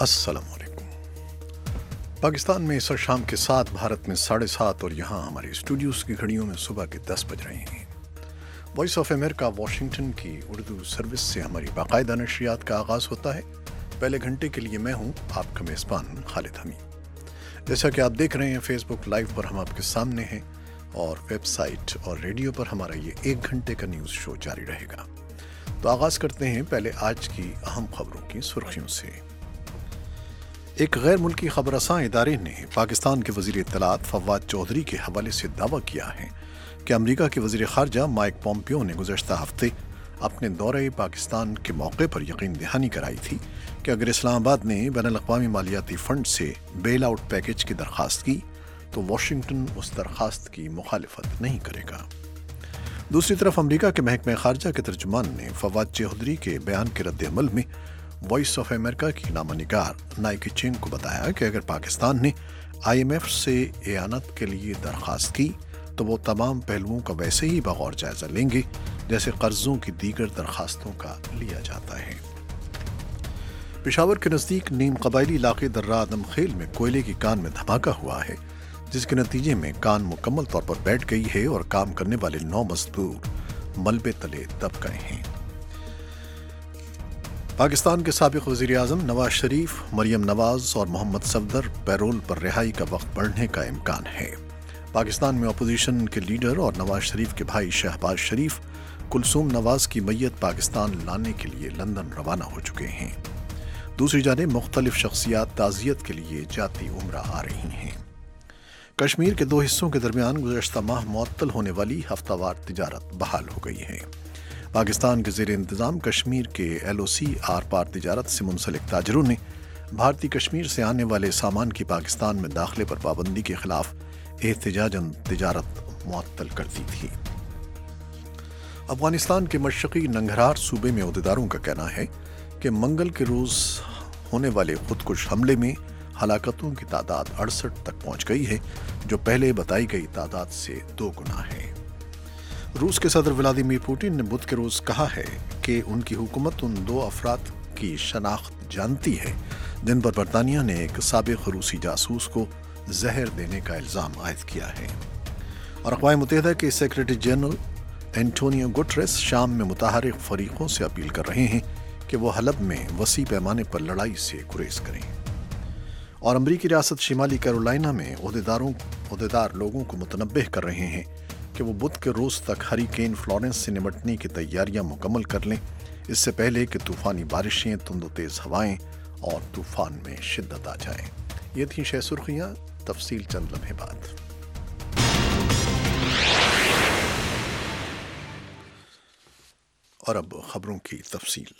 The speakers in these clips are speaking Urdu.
السلام علیکم۔ پاکستان میں اس وقت شام کے 7، بھارت میں 7:30 اور یہاں ہمارے اسٹوڈیوز کی گھڑیوں میں صبح کے 10 بج رہے ہیں۔ وائس آف امریکہ واشنگٹن کی اردو سروس سے ہماری باقاعدہ نشریات کا آغاز ہوتا ہے۔ پہلے گھنٹے کے لیے میں ہوں آپ کا میزبان خالد حمید۔ جیسا کہ آپ دیکھ رہے ہیں فیس بک لائیو پر ہم آپ کے سامنے ہیں، اور ویب سائٹ اور ریڈیو پر ہمارا یہ 1 گھنٹے کا نیوز شو جاری رہے گا۔ تو آغاز کرتے ہیں پہلے آج کی اہم خبروں کی سرخیوں سے۔ ایک غیر ملکی خبر رساں ادارے نے پاکستان کے وزیر اطلاعات فواد چودھری کے حوالے سے دعویٰ کیا ہے کہ امریکہ کے وزیر خارجہ مائک پومپیو نے گزشتہ ہفتے اپنے دورہ پاکستان کے موقع پر یقین دہانی کرائی تھی کہ اگر اسلام آباد نے بین الاقوامی مالیاتی فنڈ سے بیل آؤٹ پیکج کی درخواست کی تو واشنگٹن اس درخواست کی مخالفت نہیں کرے گا۔ دوسری طرف امریکہ کے محکمہ خارجہ کے ترجمان نے فواد چودھری کے بیان کے رد عمل میں وائس آف امریکہ کی نامہ نگار نائکی چنگ کو بتایا کہ اگر پاکستان نے IMF سے اعانت کے لیے درخواست کی تو وہ تمام پہلوؤں کا ویسے ہی بغور جائزہ لیں گے جیسے قرضوں کی دیگر درخواستوں کا لیا جاتا ہے۔ پشاور کے نزدیک نیم قبائلی علاقے درہ آدم خیل میں کوئلے کی کان میں دھماکہ ہوا ہے، جس کے نتیجے میں کان مکمل طور پر بیٹھ گئی ہے اور کام کرنے والے 9 مزدور ملبے تلے دب گئے ہیں۔ پاکستان کے سابق وزیر اعظم نواز شریف، مریم نواز اور محمد صفدر پیرول پر رہائی کا وقت بڑھنے کا امکان ہے۔ پاکستان میں اپوزیشن کے لیڈر اور نواز شریف کے بھائی شہباز شریف کلثوم نواز کی میت پاکستان لانے کے لیے لندن روانہ ہو چکے ہیں۔ دوسری جانب مختلف شخصیات تعزیت کے لیے جاتی عمرہ آ رہی ہیں۔ کشمیر کے 2 حصوں کے درمیان گزشتہ ماہ معطل ہونے والی ہفتہ وار تجارت بحال ہو گئی ہے۔ پاکستان کے زیر انتظام کشمیر کے LOC آر پار تجارت سے منسلک تاجروں نے بھارتی کشمیر سے آنے والے سامان کی پاکستان میں داخلے پر پابندی کے خلاف احتجاجاً تجارت معطل کر دی تھی۔ افغانستان کے مشرقی ننگرہار صوبے میں عہدیداروں کا کہنا ہے کہ منگل کے روز ہونے والے خودکش حملے میں ہلاکتوں کی تعداد 68 تک پہنچ گئی ہے، جو پہلے بتائی گئی تعداد سے 2 گنا ہے۔ روس کے صدر ولادیمیر پوٹن نے بدھ کے روز کہا ہے کہ ان کی حکومت ان 2 افراد کی شناخت جانتی ہے جن پر برطانیہ نے ایک سابق روسی جاسوس کو زہر دینے کا الزام عائد کیا ہے۔ اور اقوام متحدہ کے سیکریٹری جنرل اینٹونیو گٹریس شام میں متحرک فریقوں سے اپیل کر رہے ہیں کہ وہ حلب میں وسیع پیمانے پر لڑائی سے گریز کریں۔ اور امریکی ریاست شمالی کیرولائنا میں عہدیدار لوگوں کو متنبہ کر رہے ہیں کہ وہ بدھ کے روز تک ہریکین فلورنس سے نمٹنے کی تیاریاں مکمل کر لیں، اس سے پہلے کہ طوفانی بارشیں، تند و تیز ہوائیں اور طوفان میں شدت آ جائے۔ یہ تھیں 6 سرخیاں، تفصیل چند لمحے بعد۔ اور اب خبروں کی تفصیل۔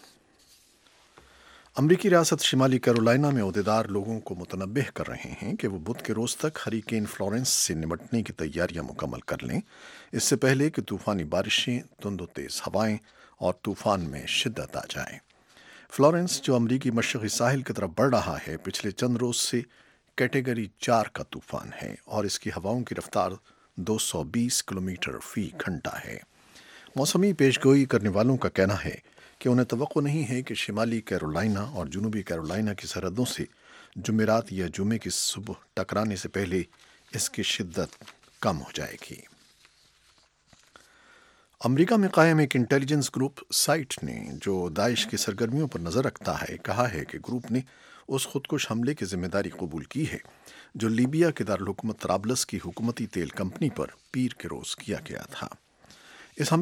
امریکی ریاست شمالی کیرولائنا میں عہدیدار لوگوں کو متنبہ کر رہے ہیں کہ وہ بدھ کے روز تک ہریکین فلورنس سے نمٹنے کی تیاریاں مکمل کر لیں، اس سے پہلے کہ طوفانی بارشیں، تند و تیز ہوائیں اور طوفان میں شدت آ جائے۔ فلورنس، جو امریکی مشرقی ساحل کی طرف بڑھ رہا ہے، پچھلے چند روز سے کیٹیگری 4 کا طوفان ہے اور اس کی ہواؤں کی رفتار 220 کلومیٹر فی گھنٹہ ہے۔ موسمی پیشگوئی کرنے والوں کا کہنا ہے کہ انہیں توقع نہیں ہے کہ شمالی کیرولائنا اور جنوبی کیرولائنا کی سرحدوں سے جمعرات یا جمعے کی صبح ٹکرانے سے پہلے اس کی شدت کم ہو جائے گی۔ امریکہ میں قائم ایک انٹیلیجنس گروپ سائٹ نے، جو داعش کی سرگرمیوں پر نظر رکھتا ہے، کہا ہے کہ گروپ نے اس خودکش حملے کی ذمہ داری قبول کی ہے جو لیبیا کے دارالحکومت طرابلس کی حکومتی تیل کمپنی پر پیر کے روز کیا گیا تھا۔ اس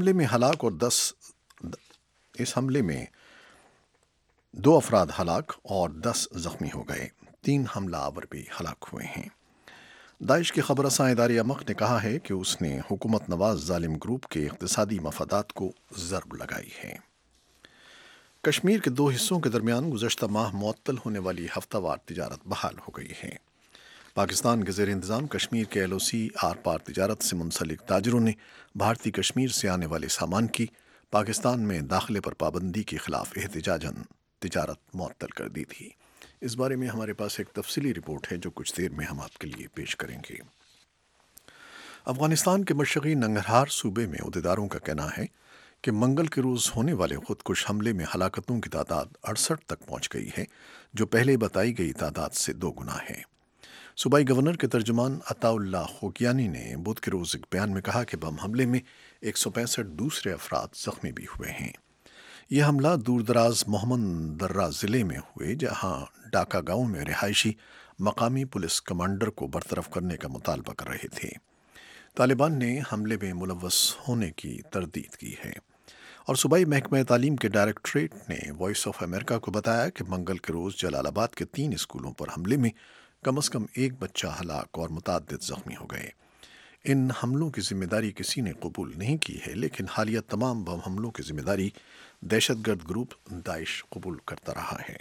حملے میں 2 افراد ہلاک اور 10 زخمی ہو گئے، 3 حملہ آور بھی ہلاک ہوئے ہیں۔ داعش کے خبر رساں ادارے امق نے کہا ہے کہ اس نے حکومت نواز ظالم گروپ کے اقتصادی مفادات کو ضرب لگائی ہے۔ کشمیر کے 2 حصوں کے درمیان گزشتہ ماہ معطل ہونے والی ہفتہ وار تجارت بحال ہو گئی ہے۔ پاکستان کے زیر انتظام کشمیر کے LOC آر پار تجارت سے منسلک تاجروں نے بھارتی کشمیر سے آنے والے سامان کی پاکستان میں داخلے پر پابندی کے خلاف احتجاجاً تجارت معطل کر دی تھی۔ اس بارے میں ہمارے پاس ایک تفصیلی رپورٹ ہے جو کچھ دیر میں ہم آپ کے لیے پیش کریں گے۔ افغانستان کے مشرقی ننگرہار صوبے میں عہدیداروں کا کہنا ہے کہ منگل کے روز ہونے والے خودکش حملے میں ہلاکتوں کی تعداد 68 تک پہنچ گئی ہے، جو پہلے بتائی گئی تعداد سے 2 گنا ہے۔ صوبائی گورنر کے ترجمان عطا اللہ خوگیانی نے بدھ کے روز ایک بیان میں کہا کہ بم حملے میں 165 دوسرے افراد زخمی بھی ہوئے ہیں۔ یہ حملہ دور دراز محمد درہ ضلع میں ہوئے، جہاں ڈاکا گاؤں میں رہائشی مقامی پولیس کمانڈر کو برطرف کرنے کا مطالبہ کر رہے تھے۔ طالبان نے حملے میں ملوث ہونے کی تردید کی ہے، اور صوبائی محکمہ تعلیم کے ڈائریکٹوریٹ نے وائس آف امریکہ کو بتایا کہ منگل کے روز جلال آباد کے 3 اسکولوں پر حملے میں کم از کم 1 بچہ ہلاک اور متعدد زخمی ہو گئے۔ ان حملوں کی ذمہ داری کسی نے قبول نہیں کی ہے، لیکن حالیہ تمام بم حملوں کی ذمہ داری دہشت گرد گروپ داعش قبول کرتا رہا ہے۔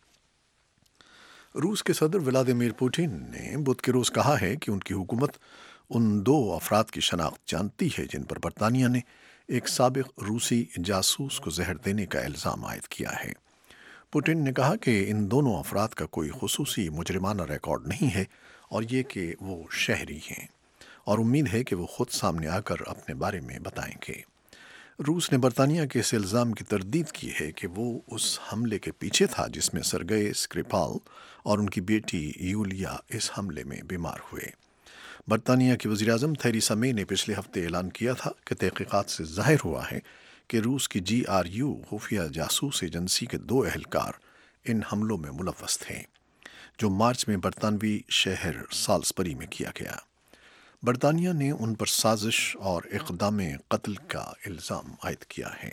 روس کے صدر ولادیمیر پوٹن نے بدھ کے روز کہا ہے کہ ان کی حکومت ان 2 افراد کی شناخت جانتی ہے جن پر برطانیہ نے ایک سابق روسی جاسوس کو زہر دینے کا الزام عائد کیا ہے۔ پوٹن نے کہا کہ ان دونوں افراد کا کوئی خصوصی مجرمانہ ریکارڈ نہیں ہے، اور یہ کہ وہ شہری ہیں، اور امید ہے کہ وہ خود سامنے آ کر اپنے بارے میں بتائیں گے۔ روس نے برطانیہ کے اس الزام کی تردید کی ہے کہ وہ اس حملے کے پیچھے تھا جس میں سرگئی اسکریپال اور ان کی بیٹی یولیا اس حملے میں بیمار ہوئے۔ برطانیہ کی وزیراعظم تھیریسا مے نے پچھلے ہفتے اعلان کیا تھا کہ تحقیقات سے ظاہر ہوا ہے کہ روس کی GRU خفیہ جاسوس ایجنسی کے 2 اہلکار ان حملوں میں ملوث تھے، جو مارچ میں برطانوی شہر سالزبری میں کیا گیا۔ برطانیہ نے ان پر سازش اور اقدام قتل کا الزام عائد کیا ہے۔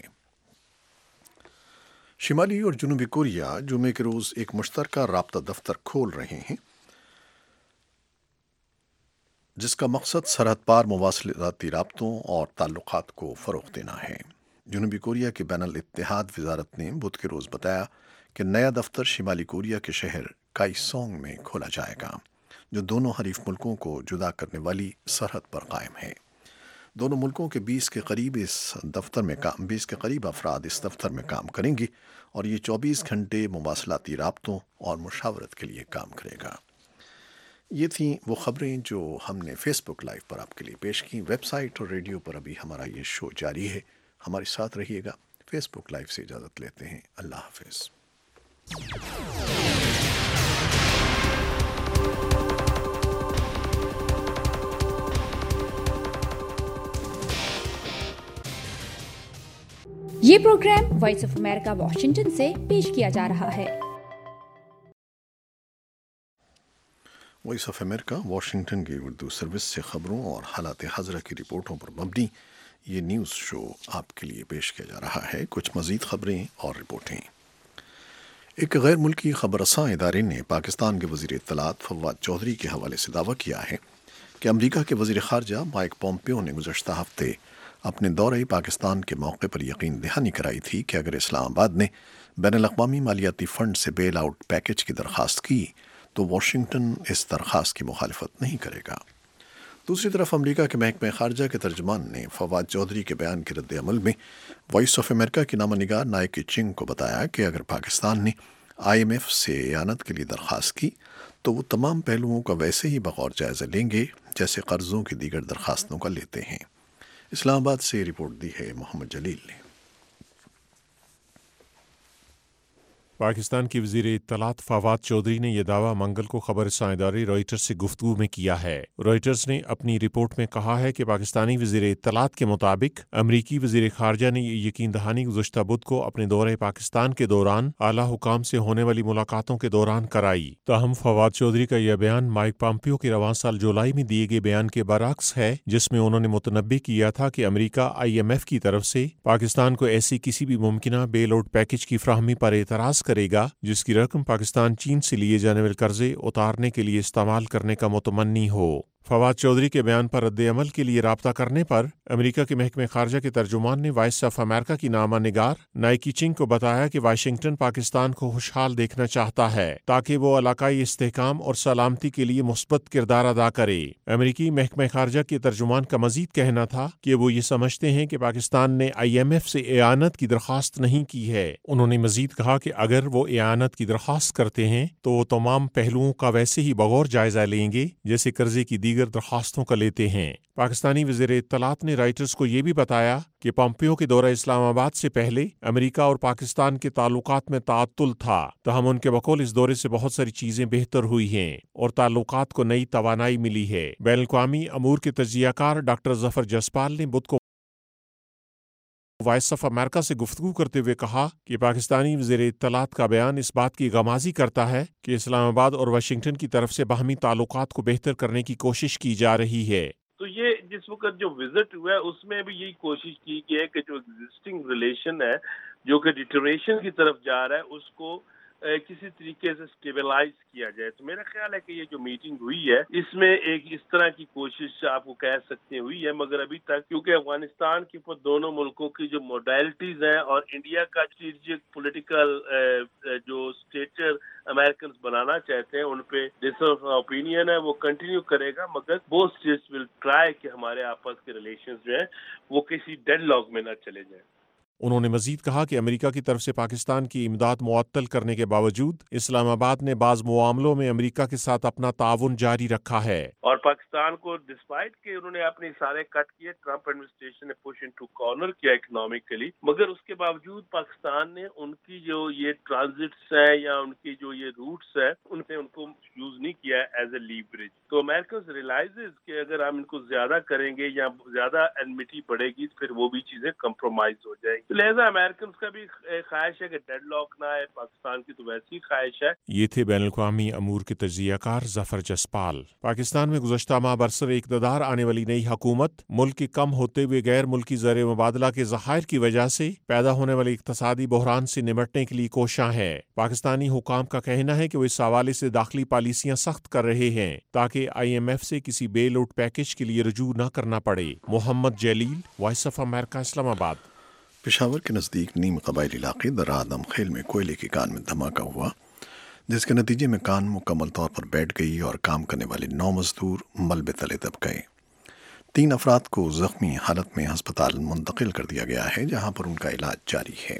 شمالی اور جنوبی کوریا جمعے کے روز ایک مشترکہ رابطہ دفتر کھول رہے ہیں، جس کا مقصد سرحد پار مواصلاتی رابطوں اور تعلقات کو فروغ دینا ہے۔ جنوبی کوریا کی بین الاتحاد وزارت نے بدھ کے روز بتایا کہ نیا دفتر شمالی کوریا کے شہر کائسونگ میں کھولا جائے گا، جو دونوں حریف ملکوں کو جدا کرنے والی سرحد پر قائم ہے۔ دونوں ملکوں کے 20 کے قریب افراد اس دفتر میں کام کریں گے، اور یہ 24 گھنٹے مواصلاتی رابطوں اور مشاورت کے لیے کام کرے گا۔ یہ تھیں وہ خبریں جو ہم نے فیس بک لائیو پر آپ کے لیے پیش کی۔ ویب سائٹ اور ریڈیو پر ابھی ہمارا یہ شو جاری ہے، ہمارے ساتھ رہیے گا۔ فیس بک لائیو سے اجازت لیتے ہیں، اللہ حافظ۔ یہ programme voice of America Washington سے پیش کیا جا رہا ہے۔ وائس آف امریکہ واشنگٹن کی اردو سروس سے خبروں اور حالات حاضرہ کی رپورٹوں پر مبنی یہ نیوز شو آپ کے لیے پیش کیا جا رہا ہے۔ کچھ مزید خبریں اور رپورٹیں۔ ایک غیر ملکی خبر رساں ادارے نے پاکستان کے وزیر اطلاعات فواد چودھری کے حوالے سے دعویٰ کیا ہے کہ امریکہ کے وزیر خارجہ مائک پومپیو نے گزشتہ ہفتے اپنے دورہ پاکستان کے موقع پر یقین دہانی کرائی تھی کہ اگر اسلام آباد نے بین الاقوامی مالیاتی فنڈ سے بیل آؤٹ پیکج کی درخواست کی تو واشنگٹن اس درخواست کی مخالفت نہیں کرے گا۔ دوسری طرف امریکہ کے محکمہ خارجہ کے ترجمان نے فواد چودھری کے بیان کے رد عمل میں وائس آف امریکہ کی نامہ نگار نائکی چنگ کو بتایا کہ اگر پاکستان نے IMF سے اعانت کے لیے درخواست کی تو وہ تمام پہلوؤں کا ویسے ہی بغور جائزہ لیں گے جیسے قرضوں کی دیگر درخواستوں کا لیتے ہیں۔ اسلام آباد سے رپورٹ دی ہے محمد جلیل نے۔ پاکستان کی وزیر اطلاعات فواد چودھری نے یہ دعویٰ منگل کو خبر رساں ادارے رائٹرز سے گفتگو میں کیا ہے۔ رائٹرز نے اپنی رپورٹ میں کہا ہے کہ پاکستانی وزیر اطلاعات کے مطابق امریکی وزیر خارجہ نے یہ یقین دہانی گزشتہ بدھ کو اپنے دورہ پاکستان کے دوران اعلیٰ حکام سے ہونے والی ملاقاتوں کے دوران کرائی۔ تاہم فواد چودھری کا یہ بیان مائک پومپیو کے رواں سال جولائی میں دیے گئے بیان کے برعکس ہے، جس میں انہوں نے متنبع کیا تھا کہ امریکہ IMF کی طرف سے پاکستان کو ایسی کسی بھی ممکنہ بیل آؤٹ پیکج کی فراہمی پر اعتراض کرے گا جس کی رقم پاکستان چین سے لیے جانے والے قرضے اتارنے کے لیے استعمال کرنے کا متمنی ہو۔ فواد چودھری کے بیان پر رد عمل کے لیے رابطہ کرنے پر امریکہ کے محکمہ خارجہ کے ترجمان نے وائس آف امریکہ کی نامہ نگار نائکی چنگ کو بتایا کہ واشنگٹن پاکستان کو خوشحال دیکھنا چاہتا ہے تاکہ وہ علاقائی استحکام اور سلامتی کے لیے مثبت کردار ادا کرے۔ امریکی محکمہ خارجہ کے ترجمان کا مزید کہنا تھا کہ وہ یہ سمجھتے ہیں کہ پاکستان نے IMF سے اعانت کی درخواست نہیں کی ہے۔ انہوں نے مزید کہا کہ اگر وہ اعانت کی درخواست کرتے ہیں تو وہ تمام پہلوؤں کا ویسے ہی بغور جائزہ لیں گے جیسے قرضے کی دیگر दीगर दरख्वास्तों का लेते हैं। पाकिस्तानी वज़ीर इत्तलात ने राइटर्स को ये भी बताया कि पोम्पियो के दौरा इस्लामाबाद से पहले अमेरिका और पाकिस्तान के ताल्लुकात में ताअत्तुल था, तहम उनके बकौल इस दौरे से बहुत सारी चीज़ें बेहतर हुई हैं और ताल्लुकात को नई तवानाई मिली है। बैनुल-अक़वामी अमूर के तजियाकार डॉक्टर जफर जसपाल ने बुध को वॉइस ऑफ अमेरिका से गुफ्तगू करते हुए कहा कि पाकिस्तानी वज़ीर इत्तलात का बयान इस बात की गमाज़ी करता है कि इस्लामाबाद और वाशिंगटन की तरफ से बाहमी ताल्लुकात को बेहतर करने की कोशिश की जा रही है। तो ये जिस वक्त जो विजिट हुआ है उसमें भी यही कोशिश की गई है कि जो एग्जिस्टिंग रिलेशन है जो कि डिटोरेशन की तरफ जा रहा है उसको किसी तरीके से स्टेबलाइज किया जाए। तो मेरा ख्याल है कि ये जो मीटिंग हुई है इसमें एक इस तरह की कोशिश आपको कह सकते हैं हुई है, मगर अभी तक क्योंकि अफगानिस्तान के ऊपर दोनों मुल्कों की जो मोडालिटीज हैं और इंडिया का स्ट्रेटेजिक पॉलिटिकल जो स्टेचर अमेरिकन बनाना चाहते हैं उन पे डिफरेंस ऑफ ओपिनियन है वो कंटिन्यू करेगा, मगर बोथ स्टेट्स विल ट्राई कि हमारे आपस के रिलेशंस जो है वो किसी डेडलॉक में न चले जाए। उन्होंने मजीद कहा कि अमेरिका की तरफ से पाकिस्तान की इमदाद मुअत्तल करने के बावजूद इस्लामाबाद ने बाज़ मामलों में अमेरिका के साथ अपना ताउन जारी रखा है और पाकिस्तान को डिस्पाइट के उन्होंने अपने सारे कट किए, ट्रंप एडमिनिस्ट्रेशन ने पुश इनटू कॉर्नर किया इकोनॉमिकली, मगर उसके बावजूद पाकिस्तान ने उनकी जो ये ट्रांजिट्स हैं या उनकी जो ये रूट्स है उनसे उनको यूज नहीं किया एज ए लीवरेज। तो अमेरिकन रियलाइजेज कि अगर हम इनको ज्यादा करेंगे या ज्यादा एनमिटी बढ़ेगी फिर वो भी चीजें कंप्रोमाइज हो जाएगी। तो लिहाजा अमेरिकन का भी ख्वाहिश है कि डेडलॉक ना है, पाकिस्तान की तो वैसी ख्वाहिश है। ये थे बैनुल-अक़वामी अमूर के तजियाकार जफर जसपाल। पाकिस्तान में गुज़श्ता माह बरसर इक़्तिदार आने वाली नई हुकूमत मुल्क के कम होते हुए गैर मुल्की ज़र मुबादला के ज़खायर की वजह से पैदा होने वाले इक़्तिसादी बहरान से निमटने के लिए कोशां है। पाकिस्तानी हुकाम का कहना है कि वो इस हवाले से दाखिली पॉलिसियां सख्त कर रहे हैं ताकि IMF से किसी बेल आउट पैकेज के लिए रजू न करना पड़े। Mohammad Jalil, voice of America, Islamabad. Peshawar के नज़दीक नीम कबाइली इलाके दर्रा आदम खेल में कोयले की कान में धमाका हुआ, जिसके नतीजे में कान मुकम्मल तौर पर बैठ गई और काम करने वाले 9 मजदूर मलबे तले दब गए। 3 अफराद को जख्मी हालत में हस्पताल मुंतकिल कर दिया गया है, जहां पर उनका इलाज जारी है।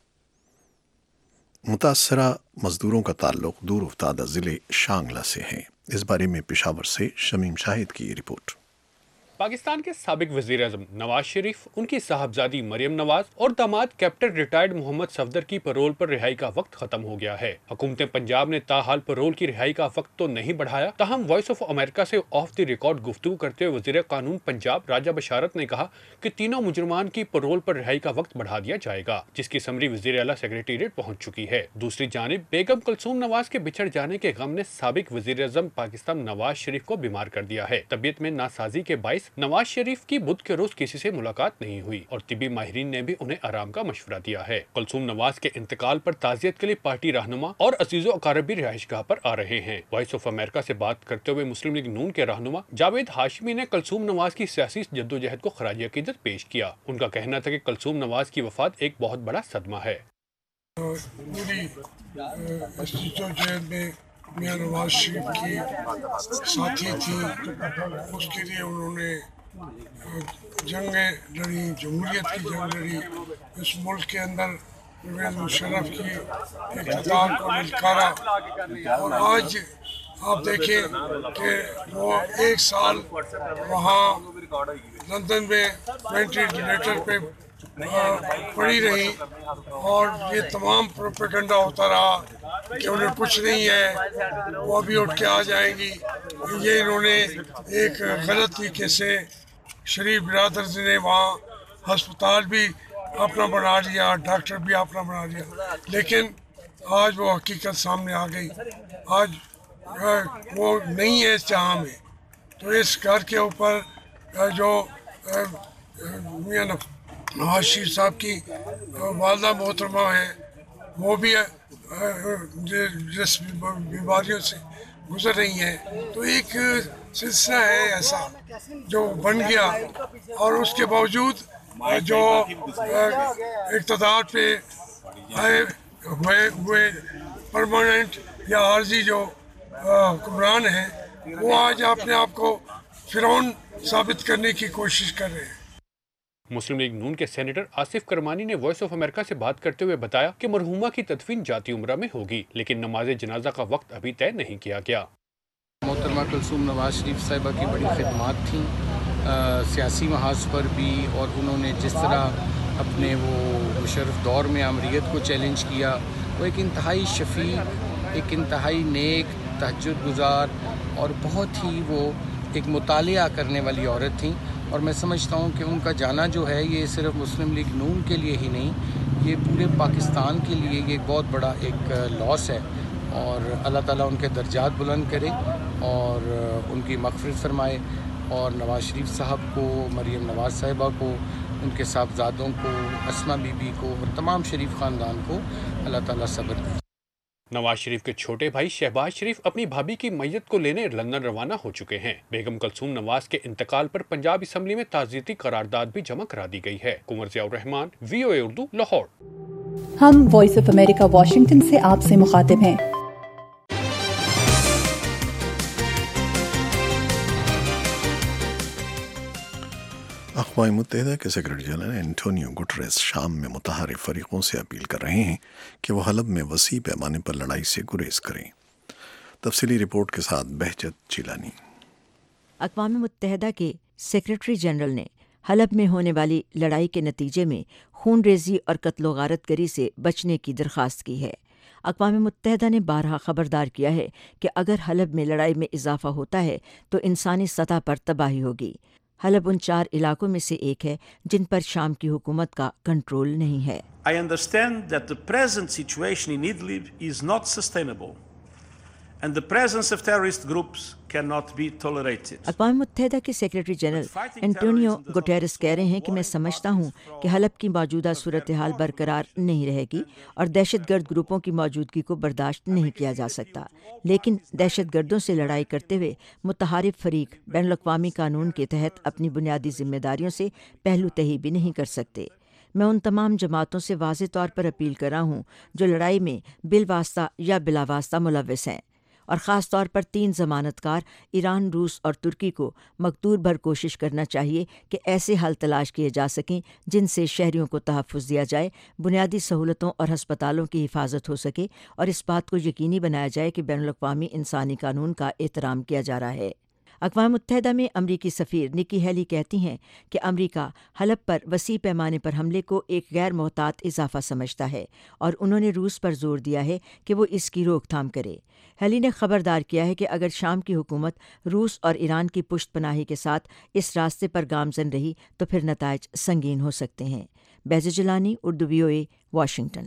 मुतासरा मजदूरों का ताल्लुक दूर उफ्तादा ज़िले शांगला से है। इस बारे में पेशावर से शमीम शाहिद की रिपोर्ट। पाकिस्तान के साबिक वज़ीर आज़म नवाज शरीफ, उनकी साहबजादी मरियम नवाज और दामाद कैप्टन रिटायर्ड मोहम्मद सफदर की पैरोल पर रिहाई का वक्त खत्म हो गया है। हुकूमत पंजाब ने ताहाल पैरोल की रिहाई का वक्त तो नहीं बढ़ाया, ताहम वॉइस ऑफ अमेरिका से ऑफ द रिकॉर्ड गुफ्तगू करते हुए वज़ीर कानून पंजाब राजा बशारत ने कहा कि तीनों मुजरमान की पैरोल पर रिहाई का वक्त बढ़ा दिया जाएगा, जिसकी समरी वज़ीर आला सेक्रेटेरिएट पहुँच चुकी है। दूसरी जानिब बेगम कुलसूम नवाज के बिछड़ जाने के गम ने साबिक वज़ीर आज़म पाकिस्तान नवाज शरीफ को बीमार कर दिया है। तबीयत में नासाजी के बाइस नवाज शरीफ की बुध के रोज किसी से मुलाकात नहीं हुई और तिबी माहिरीन ने भी उन्हें आराम का मशवरा दिया है। कुलसूम नवाज के इंतकाल पर ताज़ियत के लिए पार्टी रहनुमा और अजीजो अकारब भी रिहाइशगाह पर आ रहे हैं। वॉइस ऑफ अमेरिका से बात करते हुए मुस्लिम लीग नून के रहनुमा जावेद हाशमी ने कुलसूम नवाज की सियासी जद्दोजहद को खराज अकीदत पेश किया। उनका कहना था कि कुलसूम नवाज की वफात एक बहुत बड़ा सदमा है। मियां नवाज शरीफ की साथी थी, उसके लिए उन्होंने जंगें लड़ी, जमहूरियत की जंग लड़ी, इस मुल्क के अंदर परवेज़ मुशर्रफ की इक़्तिदार को ललकारा। और आज आप देखें कि वो 1 साल वहाँ लंदन में वेंटिलेटर पे पड़ी रही और ये तमाम प्रोपेगेंडा होता रहा कि उन्हें कुछ नहीं है, वो अभी उठ के आ जाएंगी। ये इन्होंने एक गलत तरीके से शरीफ बिरादर ने वहाँ अस्पताल भी अपना बना लिया, डॉक्टर भी अपना बना लिया, लेकिन आज वो हकीकत सामने आ गई। आज वो नहीं है इस जहाँ में। तो इस घर के ऊपर जो मियां नवाज शरीफ साहब की वालदा मोहतरमा है, वो भी जिस बीमारियों से गुजर रही हैं, तो एक सिलसिला है ऐसा जो बन गया। और उसके बावजूद जो इक़्तिदार पे आए हुए परमानेंट या आर्जी जो हुक्मरान हैं, वो आज अपने आप को फिरौन साबित करने की कोशिश कर रहे हैं। मुस्लिम लीग नून के सेनेटर आसिफ करमानी ने वॉइस ऑफ अमेरिका से बात करते हुए बताया कि मरहूमा की तदफीन जाती उम्रा में होगी, लेकिन नमाज जनाजा का वक्त अभी तय नहीं किया गया। मौत محترمہ کلثوم نواز شریف صاحبہ کی بڑی خدمات تھیں سیاسی محاذ پر بھی، اور انہوں نے جس طرح اپنے وہ مشرف دور میں آمریت کو چیلنج کیا، وہ ایک انتہائی شفیق، ایک انتہائی نیک، تہجد گزار اور بہت ہی وہ ایک مطالعہ کرنے والی عورت تھیں. اور میں سمجھتا ہوں کہ ان کا جانا جو ہے یہ صرف مسلم لیگ نون کے لیے ہی نہیں، یہ پورے پاکستان کے لیے یہ ایک بہت بڑا ایک لاس ہے. اور اللہ تعالیٰ ان کے درجات بلند کرے اور ان کی مغفرت فرمائے، اور نواز شریف صاحب کو، مریم نواز صاحبہ کو، ان کے صاحبزادوں کو، اسما بی بی کو اور تمام شریف خاندان کو اللہ تعالیٰ صبر دے. نواز شریف کے چھوٹے بھائی شہباز شریف اپنی بھابھی کی میت کو لینے لندن روانہ ہو چکے ہیں. بیگم کلثوم نواز کے انتقال پر پنجاب اسمبلی میں تعزیتی قرارداد بھی جمع کرا دی گئی ہے. قمر ضیاء الرحمان، VOA اردو، لاہور. ہم وائس آف امریکہ واشنگٹن سے آپ سے مخاطب ہیں. اقوام متحدہ کے سیکرٹری جنرل انٹونیو گٹریس شام میں متحارب فریقوں سے اپیل کر رہے ہیں کہ وہ حلب میں وسیع پیمانے پر لڑائی سے گریز کریں. تفصیلی رپورٹ کے ساتھ بہجت چیلانی. اقوام متحدہ کے سیکرٹری جنرل نے حلب میں ہونے والی لڑائی کے نتیجے میں خون ریزی اور قتل و غارت گری سے بچنے کی درخواست کی ہے. اقوام متحدہ نے بارہا خبردار کیا ہے کہ اگر حلب میں لڑائی میں اضافہ ہوتا ہے تو انسانی سطح پر تباہی ہوگی. حلب ان 4 علاقوں میں سے ایک ہے جن پر شام کی حکومت کا کنٹرول نہیں ہے. I understand that the present situation in Idlib is not sustainable and the presence of terrorist groups cannot be tolerated. اقوام متحدہ کے سیکرٹری جنرل انٹونیو گوٹیرس کہہ رہے ہیں کہ میں سمجھتا ہوں کہ حلب کی موجودہ صورتحال برقرار نہیں رہے گی اور دہشت گرد گروپوں کی موجودگی کو برداشت نہیں کیا جا سکتا، لیکن دہشت گردوں سے لڑائی کرتے ہوئے متحارب فریق بین الاقوامی قانون کے تحت اپنی بنیادی ذمہ داریوں سے پہلو تہی بھی نہیں کر سکتے. میں ان تمام جماعتوں سے واضح طور پر اپیل کر رہا ہوں جو لڑائی میں بالواسطہ یا بلا واسطہ ملوث ہیں، اور خاص طور پر 3 ضمانت کار ایران، روس اور ترکی کو مقدور بھر کوشش کرنا چاہیے کہ ایسے حل تلاش کیے جا سکیں جن سے شہریوں کو تحفظ دیا جائے، بنیادی سہولتوں اور ہسپتالوں کی حفاظت ہو سکے، اور اس بات کو یقینی بنایا جائے کہ بین الاقوامی انسانی قانون کا احترام کیا جا رہا ہے. اقوام متحدہ میں امریکی سفیر نکی ہیلی کہتی ہیں کہ امریکہ حلب پر وسیع پیمانے پر حملے کو ایک غیر محتاط اضافہ سمجھتا ہے، اور انہوں نے روس پر زور دیا ہے کہ وہ اس کی روک تھام کرے. ہیلی نے خبردار کیا ہے کہ اگر شام کی حکومت روس اور ایران کی پشت پناہی کے ساتھ اس راستے پر گامزن رہی تو پھر نتائج سنگین ہو سکتے ہیں. Behjat Jilani, Urdu VOA، Washington.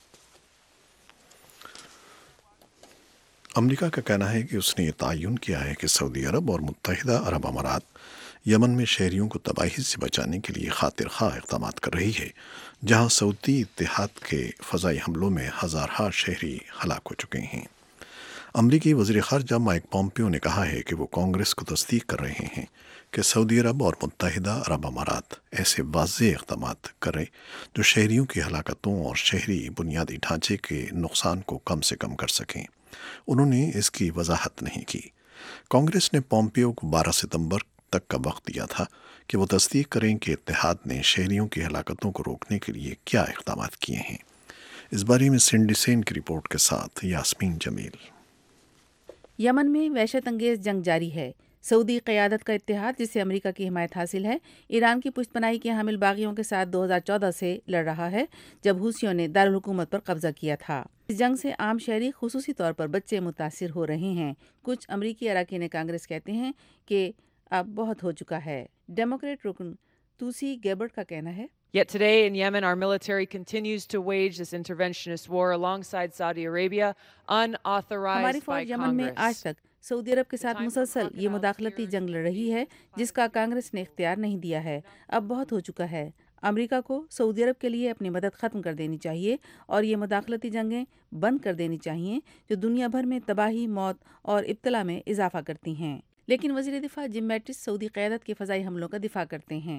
America کا کہنا ہے کہ اس نے یہ تعین کیا ہے کہ سعودی عرب اور متحدہ عرب امارات یمن میں شہریوں کو تباہی سے بچانے کے لیے خاطر خواہ اقدامات کر رہی ہے، جہاں سعودی اتحاد کے فضائی حملوں میں ہزارہا شہری ہلاک ہو چکے ہیں. امریکی وزیر خارجہ مائک پومپیو نے کہا ہے کہ وہ کانگریس کو تصدیق کر رہے ہیں کہ سعودی عرب اور متحدہ عرب امارات ایسے واضح اقدامات کریں جو شہریوں کی ہلاکتوں اور شہری بنیادی ڈھانچے کے نقصان کو کم سے کم کر سکیں. انہوں نے اس کی وضاحت نہیں کی. کانگریس نے پومپیو کو 12 ستمبر تک کا وقت دیا تھا کہ وہ تصدیق کریں کہ اتحاد نے شہریوں کی ہلاکتوں کو روکنے کے لیے کیا اقدامات کیے ہیں. اس بارے میں سینڈی سین کی رپورٹ کے ساتھ یاسمین جمیل. یمن میں وحشت انگیز جنگ جاری ہے. سعودی قیادت کا اتحاد، جسے امریکہ کی حمایت حاصل ہے، ایران کی پشت پناہی کے حامل باغیوں کے ساتھ 2014 سے لڑ رہا ہے، جب حوثیوں نے دارالحکومت پر قبضہ کیا تھا. اس جنگ سے عام شہری، خصوصی طور پر بچے، متاثر ہو رہے ہیں. کچھ امریکی اراکین کانگریس کہتے ہیں کہ اب بہت ہو چکا ہے. ڈیموکریٹ رکن توسی گیبرٹ کا کہنا ہے، Yet today in Yemen, our military continues to wage this interventionist war alongside Saudi Arabia, unauthorized ہماری by فوج یمن میں آج تک سعودی عرب کے ساتھ مسلسل یہ مداخلتی جنگ لڑ رہی ہے جس کا کانگریس نے اختیار نہیں دیا ہے. اب بہت ہو چکا ہے. امریکہ کو سعودی عرب کے لیے اپنی مدد ختم کر دینی چاہیے اور یہ مداخلتی جنگیں بند کر دینی چاہیے جو دنیا بھر میں تباہی، موت اور ابتلا میں اضافہ کرتی ہیں. لیکن وزیر دفاع جم میٹس سعودی قیادت کے فضائی حملوں کا دفاع کرتے ہیں.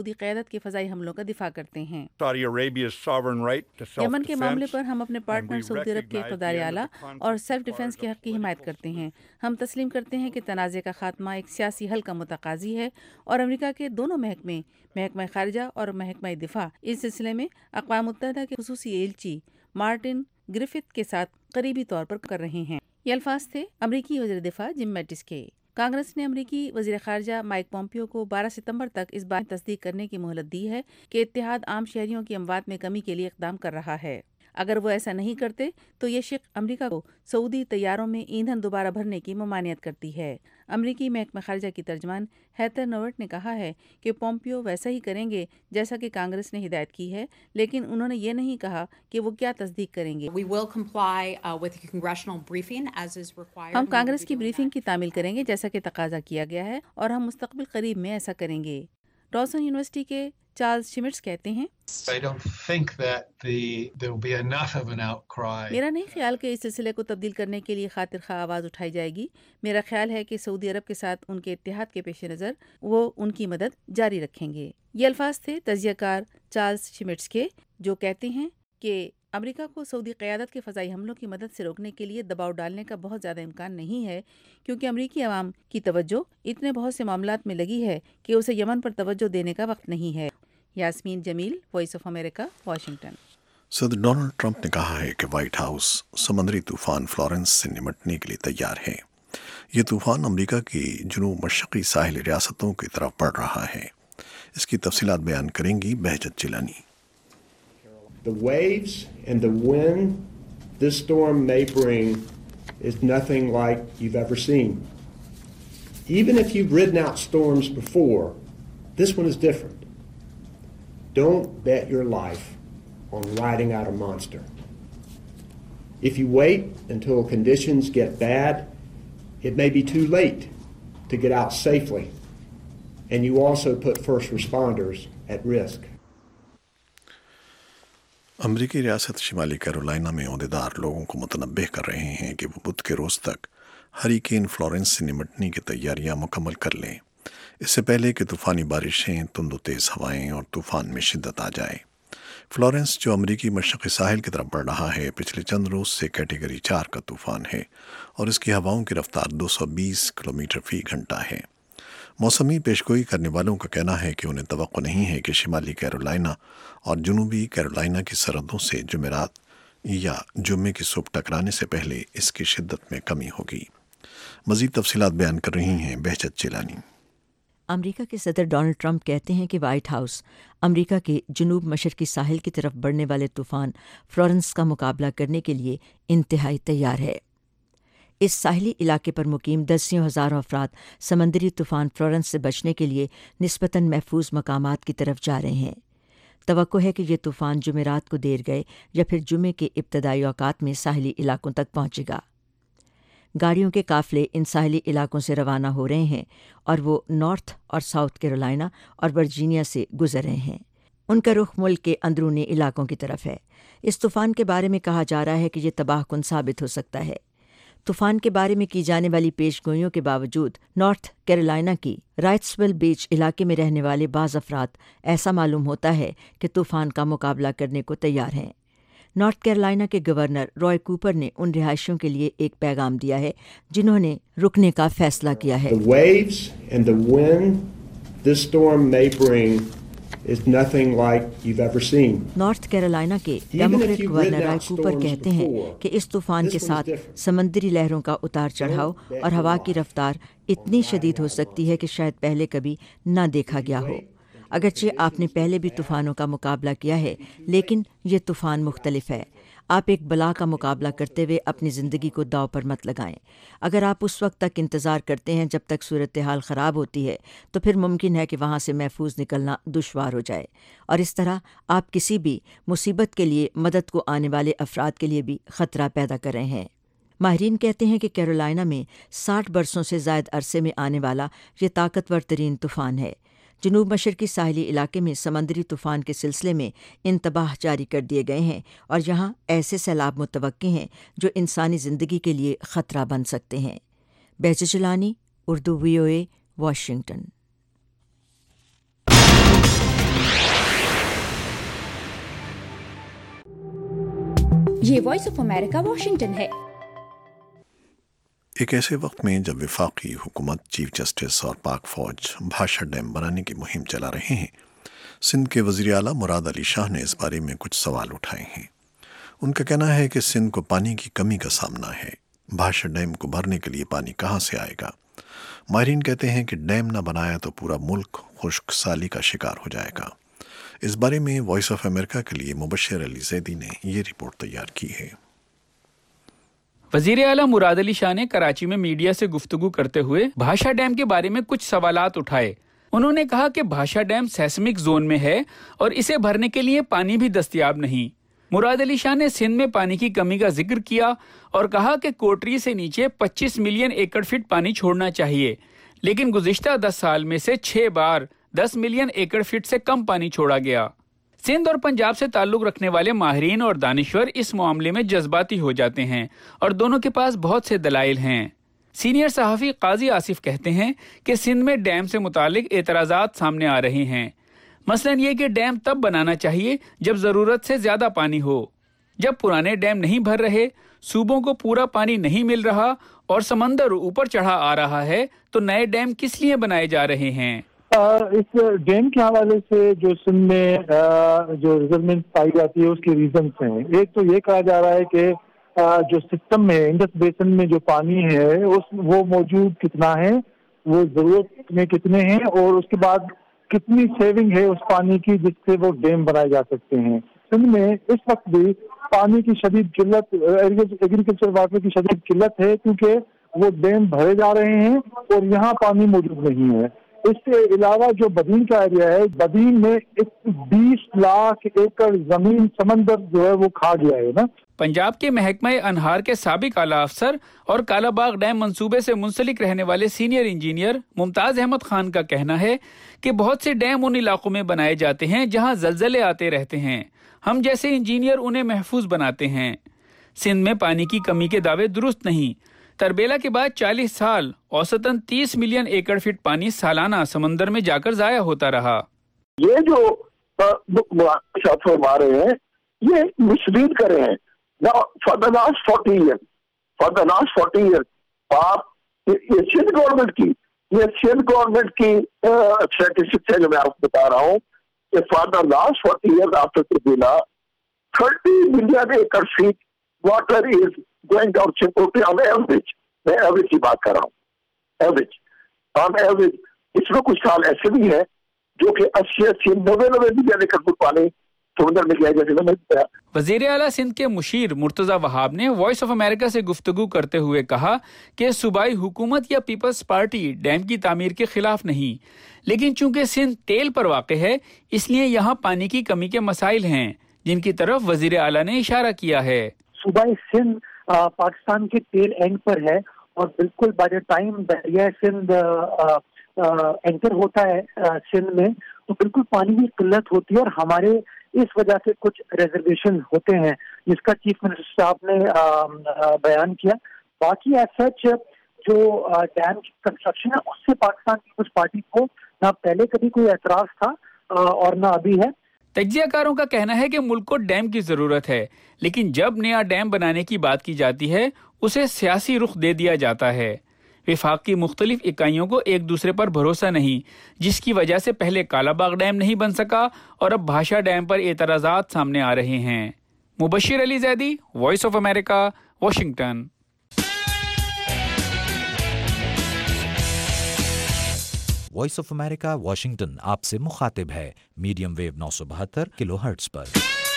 یمن کے معاملے پر ہم اپنے پارٹنر سعودی عرب کے اقتدار اعلیٰ اور سیلف ڈیفنس کے حق کی حمایت کرتے ہیں. ہم تسلیم کرتے ہیں کہ تنازع کا خاتمہ ایک سیاسی حل کا متقاضی ہے اور امریکہ کے دونوں محکمہ خارجہ اور محکمہ دفاع اس سلسلے میں اقوام متحدہ کے خصوصی ایلچی مارٹن گرفت کے ساتھ قریبی طور پر کر رہے ہیں. یہ الفاظ تھے امریکی وزیر دفاع جم میٹس کے۔ کانگریس نے امریکی وزیر خارجہ مائک پومپیو کو 12 ستمبر تک اس بات تصدیق کرنے کی مہلت دی ہے کہ اتحاد عام شہریوں کی اموات میں کمی کے لیے اقدام کر رہا ہے۔ اگر وہ ایسا نہیں کرتے تو یہ شق امریکہ کو سعودی طیاروں میں ایندھن دوبارہ بھرنے کی ممانعت کرتی ہے۔ امریکی محکمہ خارجہ کی ترجمان ہیتر نوٹ نے کہا ہے کہ پومپیو ویسا ہی کریں گے جیسا کہ کانگریس نے ہدایت کی ہے، لیکن انہوں نے یہ نہیں کہا کہ وہ کیا تصدیق کریں گے۔ ہم کانگریس کی بریفنگ کی تعمیل کریں گے جیسا کہ تقاضا کیا گیا ہے، اور ہم مستقبل قریب میں ایسا کریں گے۔ ڈاوسن یونیورسٹی کے چارلز شمٹس کہتے ہیں، میرا نہیں خیال کہ اس سلسلے کو تبدیل کرنے کے لیے خاطر خواہ آواز اٹھائی جائے گی۔ میرا خیال ہے کہ سعودی عرب کے ساتھ ان کے اتحاد کے پیش نظر وہ ان کی مدد جاری رکھیں گے۔ یہ الفاظ تھے تجزیہ کار چارلز شمٹس کے، جو کہتے ہیں کہ امریکہ کو سعودی قیادت کے فضائی حملوں کی مدد سے روکنے کے لیے دباؤ ڈالنے کا بہت زیادہ امکان نہیں ہے، کیونکہ امریکی عوام کی توجہ اتنے بہت سے معاملات میں لگی ہے کہ اسے یمن پر توجہ دینے کا وقت نہیں ہے۔ Yasmin Jamil, voice of America, Washington. صدر ڈونلڈ ٹرمپ نے کہا ہے کہ وائٹ ہاؤس سمندری طوفان فلورنس سے نمٹنے کے لیے تیار ہے۔ یہ طوفان امریکہ کی جنوب مشرقی ساحلی ریاستوں کی طرف بڑھ رہا ہے۔ اس کی تفصیلات بیان کریں گی بہجت Jilani. The waves and the wind this storm may bring is nothing like you've ever seen. Even if you've ridden out storms before, this one is different. Don't bet your life on riding out a monster. If you wait until conditions get bad, it may be too late to get out safely, and you also put first responders at risk. امریکی ریاست شمالی کیرولائنا میں عہدیدار لوگوں کو متنبہ کر رہے ہیں کہ وہ بدھ کے روز تک ہریکین فلورنس سے نمٹنے کی تیاریاں مکمل کر لیں، اس سے پہلے کہ طوفانی بارشیں، تند و تیز ہوائیں اور طوفان میں شدت آ جائے۔ فلورنس، جو امریکی مشرقی ساحل کی طرف بڑھ رہا ہے، پچھلے چند روز سے کیٹیگری 4 کا طوفان ہے اور اس کی ہوائوں کی رفتار 220 کلومیٹر فی گھنٹہ ہے۔ موسمی پیشگوئی کرنے والوں کا کہنا ہے کہ انہیں توقع نہیں ہے کہ شمالی کیرولائنا اور جنوبی کیرولائنا کی سرحدوں سے جمعرات یا جمعے کی صبح ٹکرانے سے پہلے اس کی شدت میں کمی ہوگی۔ مزید تفصیلات بیان کر رہی ہیں بہجت جیلانی۔ امریکہ کے صدر ڈونلڈ ٹرمپ کہتے ہیں کہ وائٹ ہاؤس امریکہ کے جنوب مشرقی ساحل کی طرف بڑھنے والے طوفان فلورنس کا مقابلہ کرنے کے لیے انتہائی تیار ہے۔ اس ساحلی علاقے پر مقیم دسیوں ہزاروں افراد سمندری طوفان فلورنس سے بچنے کے لیے نسبتاً محفوظ مقامات کی طرف جا رہے ہیں۔ توقع ہے کہ یہ طوفان جمعرات کو دیر گئے یا پھر جمعے کے ابتدائی اوقات میں ساحلی علاقوں تک پہنچے گا۔ گاڑیوں کے قافلے ان ساحلی علاقوں سے روانہ ہو رہے ہیں اور وہ نارتھ اور ساؤتھ کیرولائنا اور ورجینیا سے گزر رہے ہیں۔ ان کا رخ ملک کے اندرونی علاقوں کی طرف ہے۔ اس طوفان کے بارے میں کہا جا رہا ہے کہ یہ تباہ کن ثابت ہو سکتا ہے۔ طوفان کے بارے میں کی جانے والی پیش گوئیوں کے باوجود نارتھ کیرولائنا کی رائٹسویل بیچ علاقے میں رہنے والے بعض افراد ایسا معلوم ہوتا ہے کہ طوفان کا مقابلہ کرنے کو تیار ہیں۔ نارتھ کیرولائنا کے گورنر رائے کوپر نے ان رہائشیوں کے لیے ایک پیغام دیا ہے جنہوں نے رکنے کا فیصلہ کیا ہے۔ The waves and the wind this storm may bring is nothing like you've ever seen. North Carolina کے ڈیموکریٹ گورنر رائے کوپر کہتے ہیں کہ اس طوفان کے ساتھ سمندری لہروں کا اتار چڑھاؤ اور ہوا کی رفتار اتنی شدید ہو سکتی ہے کہ شاید پہلے کبھی نہ دیکھا گیا ہو۔ اگرچہ آپ نے پہلے بھی طوفانوں کا مقابلہ کیا ہے، لیکن یہ طوفان مختلف ہے۔ آپ ایک بلا کا مقابلہ کرتے ہوئے اپنی زندگی کو داؤ پر مت لگائیں۔ اگر آپ اس وقت تک انتظار کرتے ہیں جب تک صورتحال خراب ہوتی ہے تو پھر ممکن ہے کہ وہاں سے محفوظ نکلنا دشوار ہو جائے، اور اس طرح آپ کسی بھی مصیبت کے لیے مدد کو آنے والے افراد کے لیے بھی خطرہ پیدا کر رہے ہیں۔ ماہرین کہتے ہیں کہ کیرولائنا میں 60 برسوں سے زائد عرصے میں آنے والا یہ طاقتور ترین طوفان ہے۔ جنوب مشرقی ساحلی علاقے میں سمندری طوفان کے سلسلے میں انتباہ جاری کر دیے گئے ہیں، اور یہاں ایسے سیلاب متوقع ہیں جو انسانی زندگی کے لیے خطرہ بن سکتے ہیں۔ Behjat Jilani, Urdu VOA، Washington. یہ وائس آف امریکہ واشنگٹن ہے۔ ایک ایسے وقت میں جب وفاقی حکومت، چیف جسٹس اور پاک فوج بھاشا ڈیم بنانے کی مہم چلا رہے ہیں، سندھ کے وزیر اعلیٰ مراد علی شاہ نے اس بارے میں کچھ سوال اٹھائے ہیں۔ ان کا کہنا ہے کہ سندھ کو پانی کی کمی کا سامنا ہے، بھاشا ڈیم کو بھرنے کے لیے پانی کہاں سے آئے گا؟ ماہرین کہتے ہیں کہ ڈیم نہ بنایا تو پورا ملک خشک سالی کا شکار ہو جائے گا۔ اس بارے میں وائس آف امریکہ کے لیے مبشر علی زیدی نے یہ رپورٹ تیار کی ہے۔ وزیر اعلیٰ مراد علی شاہ نے کراچی میں میڈیا سے گفتگو کرتے ہوئے بھاشا ڈیم کے بارے میں کچھ سوالات اٹھائے۔ انہوں نے کہا کہ بھاشا ڈیم سیسمک زون میں ہے اور اسے بھرنے کے لیے پانی بھی دستیاب نہیں۔ مراد علی شاہ نے سندھ میں پانی کی کمی کا ذکر کیا اور کہا کہ کوٹری سے نیچے 25 ملین ایکڑ فٹ پانی چھوڑنا چاہیے، لیکن گزشتہ 10 سال میں سے 6 بار 10 ملین ایکڑ فٹ سے کم پانی چھوڑا گیا۔ سندھ اور پنجاب سے تعلق رکھنے والے ماہرین اور دانشور اس معاملے میں جذباتی ہو جاتے ہیں اور دونوں کے پاس بہت سے دلائل ہیں۔ سینئر صحافی قاضی آصف کہتے ہیں کہ سندھ میں ڈیم سے متعلق اعتراضات سامنے آ رہے ہیں، مثلا یہ کہ ڈیم تب بنانا چاہیے جب ضرورت سے زیادہ پانی ہو۔ جب پرانے ڈیم نہیں بھر رہے، صوبوں کو پورا پانی نہیں مل رہا اور سمندر اوپر چڑھا آ رہا ہے تو نئے ڈیم کس لیے بنائے جا رہے ہیں؟ اس ڈیم کے حوالے سے جو سندھ میں جو ریزرمنٹ پائی جاتی ہے اس کے ریزنس ہیں۔ ایک تو یہ کہا جا رہا ہے کہ جو سسٹم میں انڈس بیسن میں جو پانی ہے وہ موجود کتنا ہے، وہ ضرورت میں کتنے ہیں، اور اس کے بعد کتنی سیونگ ہے اس پانی کی جس سے وہ ڈیم بنائے جا سکتے ہیں۔ سندھ میں اس وقت بھی پانی کی شدید قلت، ایگریکلچر واٹر کی شدید قلت ہے کیونکہ وہ ڈیم بھرے جا رہے ہیں اور یہاں پانی موجود نہیں ہے۔ اس کے علاوہ جو بدین کا ایریا ہے، بدین میں 20 لاکھ ایکڑ زمین سمندر جو ہے وہ کھا گیا ہے نا۔ پنجاب کے محکمہ انہار کے سابق اعلی افسر اور کالا باغ ڈیم منصوبے سے منسلک رہنے والے سینئر انجینئر ممتاز احمد خان کا کہنا ہے کہ بہت سے ڈیم ان علاقوں میں بنائے جاتے ہیں جہاں زلزلے آتے رہتے ہیں، ہم جیسے انجینئر انہیں محفوظ بناتے ہیں۔ سندھ میں پانی کی کمی کے دعوے درست نہیں۔ تربیلا کے بعد 40 سال اوسطاً 30 ملین ایکڑ فٹ پانی سالانہ سمندر میں جا کر ضائع ہوتا رہا۔ یہ جو فرما رہے ہیں یہ مسلید کر رہے ہیں۔ For the last 40 years آپ یہ سندھ گورنمنٹ کی اسٹیٹسٹکس ہے جو میں آپ کو بتا رہا ہوں کہ for the last 40 years after Tarbela 30 million acre feet water is going down simply on average. میں ایوریج کی بات کر رہا ہوں، ایوریج۔ اس میں کچھ سال ایسے بھی ہیں جو کہ 80 90 ملین ایکڑ فٹ پانی سمندر میں گیا جیسے میں نے۔ وزیر اعلیٰ سندھ کے مشیر مرتضی وہاب نے وائس آف امریکہ سے گفتگو کرتے ہوئے کہا کہ صوبائی حکومت یا پیپلز پارٹی ڈیم کی تعمیر کے خلاف نہیں، لیکن چونکہ سندھ تیل پر واقع ہے اس لیے یہاں پانی کی کمی کے مسائل ہیں جن کی طرف وزیر اعلیٰ نے اشارہ کیا ہے۔ صوبائی سندھ پاکستان کے تیل اینڈ پر ہے اور بالکل بائی دا ٹائم دریا سندھ اینٹر ہوتا ہے سندھ میں تو بالکل پانی کی قلت ہوتی ہے اور ہمارے اس وجہ سے کچھ ریزرویشن ہوتے ہیں جس کا چیف منسٹر صاحب نے بیان کیا۔ باقی ایز سچ جو ڈیم کی کنسٹرکشن ہے اس سے پاکستان پیپلز پارٹی کو نہ پہلے کبھی کوئی اعتراض تھا اور نہ ابھی ہے۔ تجزیہ کاروں کا کہنا ہے کہ ملک کو ڈیم کی ضرورت ہے، لیکن جب نیا ڈیم بنانے کی بات کی جاتی ہے اسے سیاسی رخ دے دیا جاتا ہے۔ وفاق کی مختلف اکائیوں کو ایک دوسرے پر بھروسہ نہیں، جس کی وجہ سے پہلے کالا باغ ڈیم نہیں بن سکا اور اب بھاشا ڈیم پر اعتراضات سامنے آ رہے ہیں۔ Mubashir Ali Zaidi, voice of America, Washington. Voice of America Washington آپ سے مخاطب ہے میڈیم ویو 972 کلو ہرٹز پر۔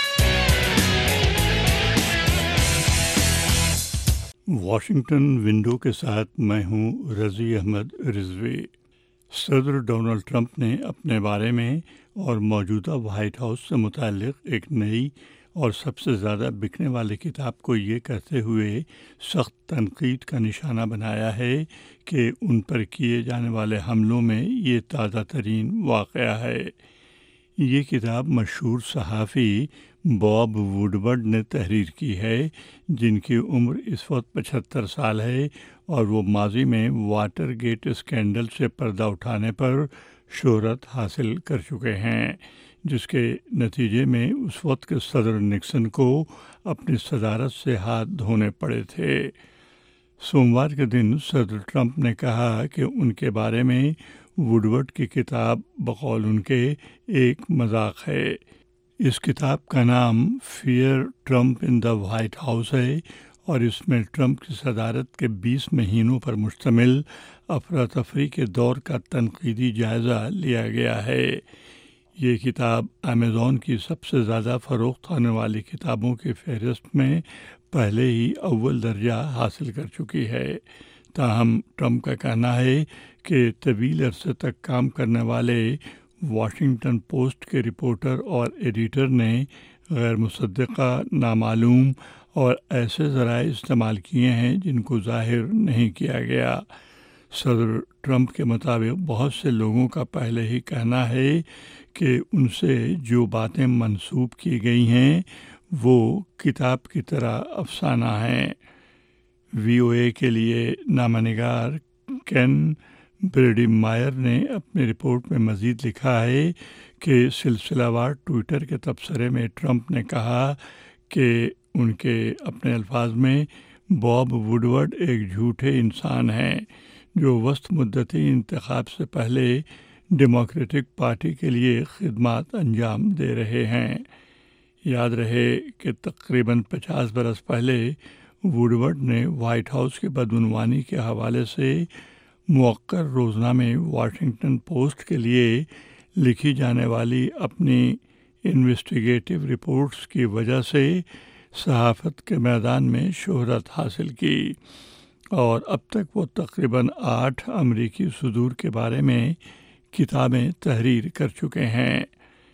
واشنگٹن ونڈو کے ساتھ میں ہوں رضی احمد رضوی۔ صدر ڈونلڈ ٹرمپ نے اپنے بارے میں اور موجودہ وائٹ ہاؤس سے متعلق ایک نئی اور سب سے زیادہ بکنے والی کتاب کو یہ کہتے ہوئے سخت تنقید کا نشانہ بنایا ہے کہ ان پر کیے جانے والے حملوں میں یہ تازہ ترین واقعہ ہے۔ یہ کتاب مشہور صحافی باب ووڈورڈ نے تحریر کی ہے، جن کی عمر اس وقت 75 سال ہے اور وہ ماضی میں واٹر گیٹ اسکینڈل سے پردہ اٹھانے پر شہرت حاصل کر چکے ہیں، جس کے نتیجے میں اس وقت کے صدر نکسن کو اپنی صدارت سے ہاتھ دھونے پڑے تھے۔ سوموار کے دن صدر ٹرمپ نے کہا کہ ان کے بارے میں ووڈورڈ کی کتاب بقول ان کے ایک مذاق ہے۔ اس کتاب کا نام fear Trump in the White House ہے और इसमें ट्रंप की सदारत के 20 महीनों पर मुश्तमिल अफरा-तफरी के दौर का तनकीदी जायज़ा लिया गया है। ये किताब अमेज़ॉन की सबसे ज़्यादा फ़रोख्त होने वाली किताबों की फहरिस्त में पहले ही अव्वल दर्जा हासिल कर चुकी है। ताहम ट्रंप का कहना है कि तवील अरसे तक काम करने वाले वाशिंगटन पोस्ट के रिपोर्टर और एडिटर ने गैर मुसद्दक़ा, नामालूम और ऐसे ज़राए इस्तेमाल किए हैं जिनको ज़ाहिर नहीं किया गया। सदर ट्रंप के मुताबिक बहुत से लोगों का पहले ही कहना है कि उनसे जो बातें मंसूब की गई हैं वो किताब की तरह अफसाना हैं। VOA के लिए नामनिगार केन ब्रेडी मायर ने अपनी रिपोर्ट में मज़ीद लिखा है कि सिलसिलावार ट्विटर के तबसरे में ट्रंप ने कहा कि उनके अपने अल्फाज में बॉब वुडवर्ड एक झूठे इंसान हैं जो वस्त मुद्दती इंतखाब से पहले डेमोक्रेटिक पार्टी के लिए खिदमत अंजाम दे रहे हैं। याद रहे कि तकरीबन 50 बरस पहले वुडवर्ड ने वाइट हाउस की बदउनवानी के हवाले से मुअक्कर रोज़नामे वाशिंगटन पोस्ट के लिए लिखी जाने वाली अपनी इन्वेस्टिगेटिव रिपोर्ट्स की वजह से सहाफ़त के मैदान में शोहरत हासिल की और अब तक वो तकरीबन 8 अमरीकी सुदूर के बारे में किताबें तहरीर कर चुके हैं।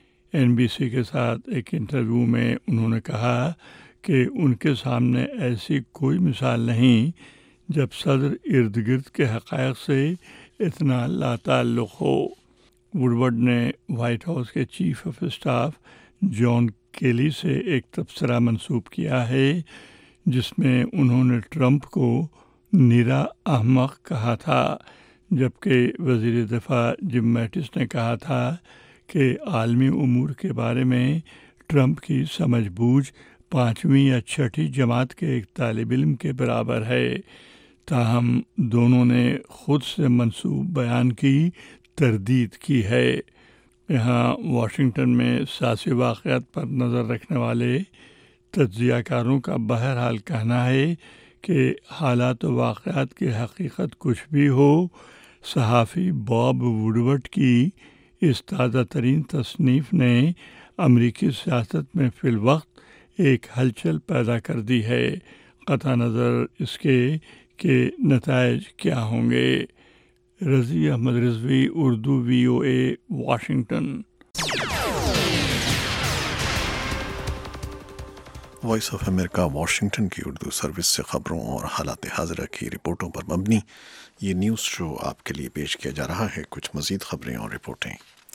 NBC के साथ एक इंटरव्यू में उन्होंने कहा कि उनके सामने ऐसी कोई मिसाल नहीं जब सदर इर्द गिर्द के हक़ाइक़ से इतना लाताल्लुक़ हो। वुडवर्ड ने वाइट हाउस के chief of staff John Kelly से एक तबसरा मंसूब किया है जिसमें उन्होंने ट्रंप को निरा अहमक कहा था, जबकि वज़ीर दिफ़ा जिम मैटिस ने कहा था कि आलमी उमूर के बारे में ट्रंप की समझ बूझ 5वीं या 6ठी जमात के एक तालिब इल्म के बराबर है। ताहम दोनों ने ख़ुद से मंसूब बयान की तरदीद की है। यहाँ वाशिंगटन में सियासी वाक़यात पर नज़र रखने वाले तज्ज़ियाकारों का बहरहाल कहना है कि हालात व वाक़यात की हकीकत कुछ भी हो, सहाफ़ी बॉब वुडवर्ड की इस ताज़ा तरीन तसनीफ़ ने अमरीकी सियासत में फ़िलवक्त एक हलचल पैदा कर दी है, क़ता नज़र इसके कि नताइज क्या होंगे। Razi Ahmed Rizvi, Urdu VOA, Washington. Voice of America Washington की उर्दू सर्विस से ख़बरों और हालात हाज़िरा की रिपोर्टों पर मबनी ये न्यूज़ शो आपके लिए पेश किया जा रहा है। कुछ मज़ीद ख़बरें और रिपोर्टें।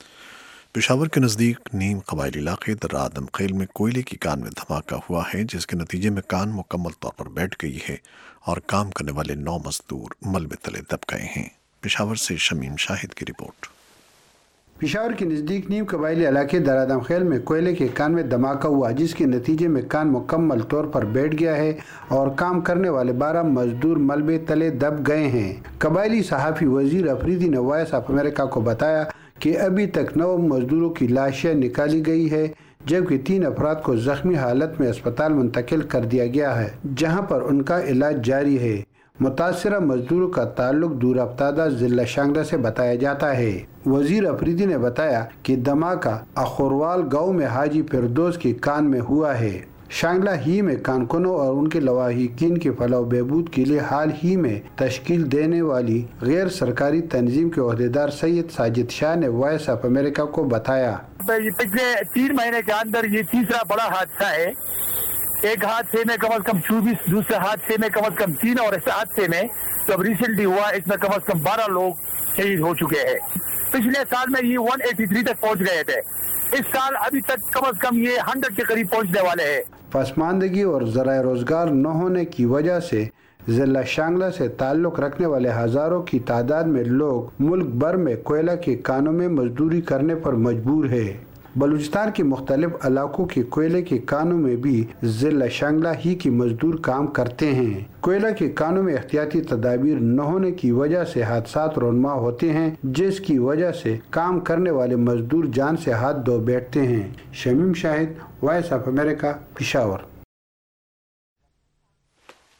पेशावर के नज़दीक नीम कबायली इलाके दर्रा आदम खेल में कोयले की कान में धमाका हुआ है जिसके नतीजे में कान मुकम्मल तौर पर बैठ गई है और काम करने वाले 9 मजदूर मलबे तले दब गए हैं। पेशावर से शमीम शाहिद की रिपोर्ट। पेशावर के नज़दीक नीम कबायली इलाके दर्रा आदम खेल में कोयले के कान में धमाका हुआ जिसके नतीजे में कान मुकम्मल तौर पर बैठ गया है और काम करने वाले 12 मजदूर मलबे तले दब गए हैं। कबायली सहाफ़ी वज़ीर अफरीदी ने वॉइस ऑफ अमेरिका को बताया कि अभी तक 9 मजदूरों की लाशें निकाली गई है जबकि 3 अफराद को जख्मी हालत में अस्पताल मुंतकिल कर दिया गया है जहां पर उनका इलाज जारी है। मुतासरा मजदूरों का ताल्लुक दूर अफ्तादा जिला शांगला से बताया जाता है। वजीर अफरीदी ने बताया कि धमाका अखोरवाल गांव में हाजी फिरदौस के कान में हुआ है। शांगला ही में कारकुनों और उनके लवाहिकीन की फलाह बहबूद के लिए हाल ही में तश्कील देने वाली गैर सरकारी तंजीम के ओहदेदार सैयद साजिद शाह ने वॉइस ऑफ अमेरिका को बताया, पिछले 3 महीने के अंदर ये तीसरा बड़ा हादसा है। एक हादसे में कम से कम 24, दूसरे हादसे में कम से कम 3 और इस हादसे में जब रिसेंटली हुआ इसमें कम से कम 12 लोग शहीद हो चुके हैं। पिछले साल में ये 183 तक पहुंच गए थे, इस साल अभी तक कम से कम ये 100 के करीब पहुंचने वाले हैं। पसमानदगी और ज़राए रोजगार न होने की वजह से जिला शांगला से ताल्लुक रखने वाले हजारों की तादाद में लोग मुल्क भर में कोयला के कानों में मजदूरी करने पर मजबूर है। बलूचिस्तान के मुख्तलिफ इलाकों के कोयले के कानों में भी जिला शांगला ही की मजदूर काम करते हैं। कोयला के कानों में एहतियाती तदाबीर न होने की वजह से हादसात रोनमा होते हैं जिसकी वजह से काम करने वाले मजदूर जान से हाथ धो बैठते हैं। Shamim Shahid, voice of America, Peshawar.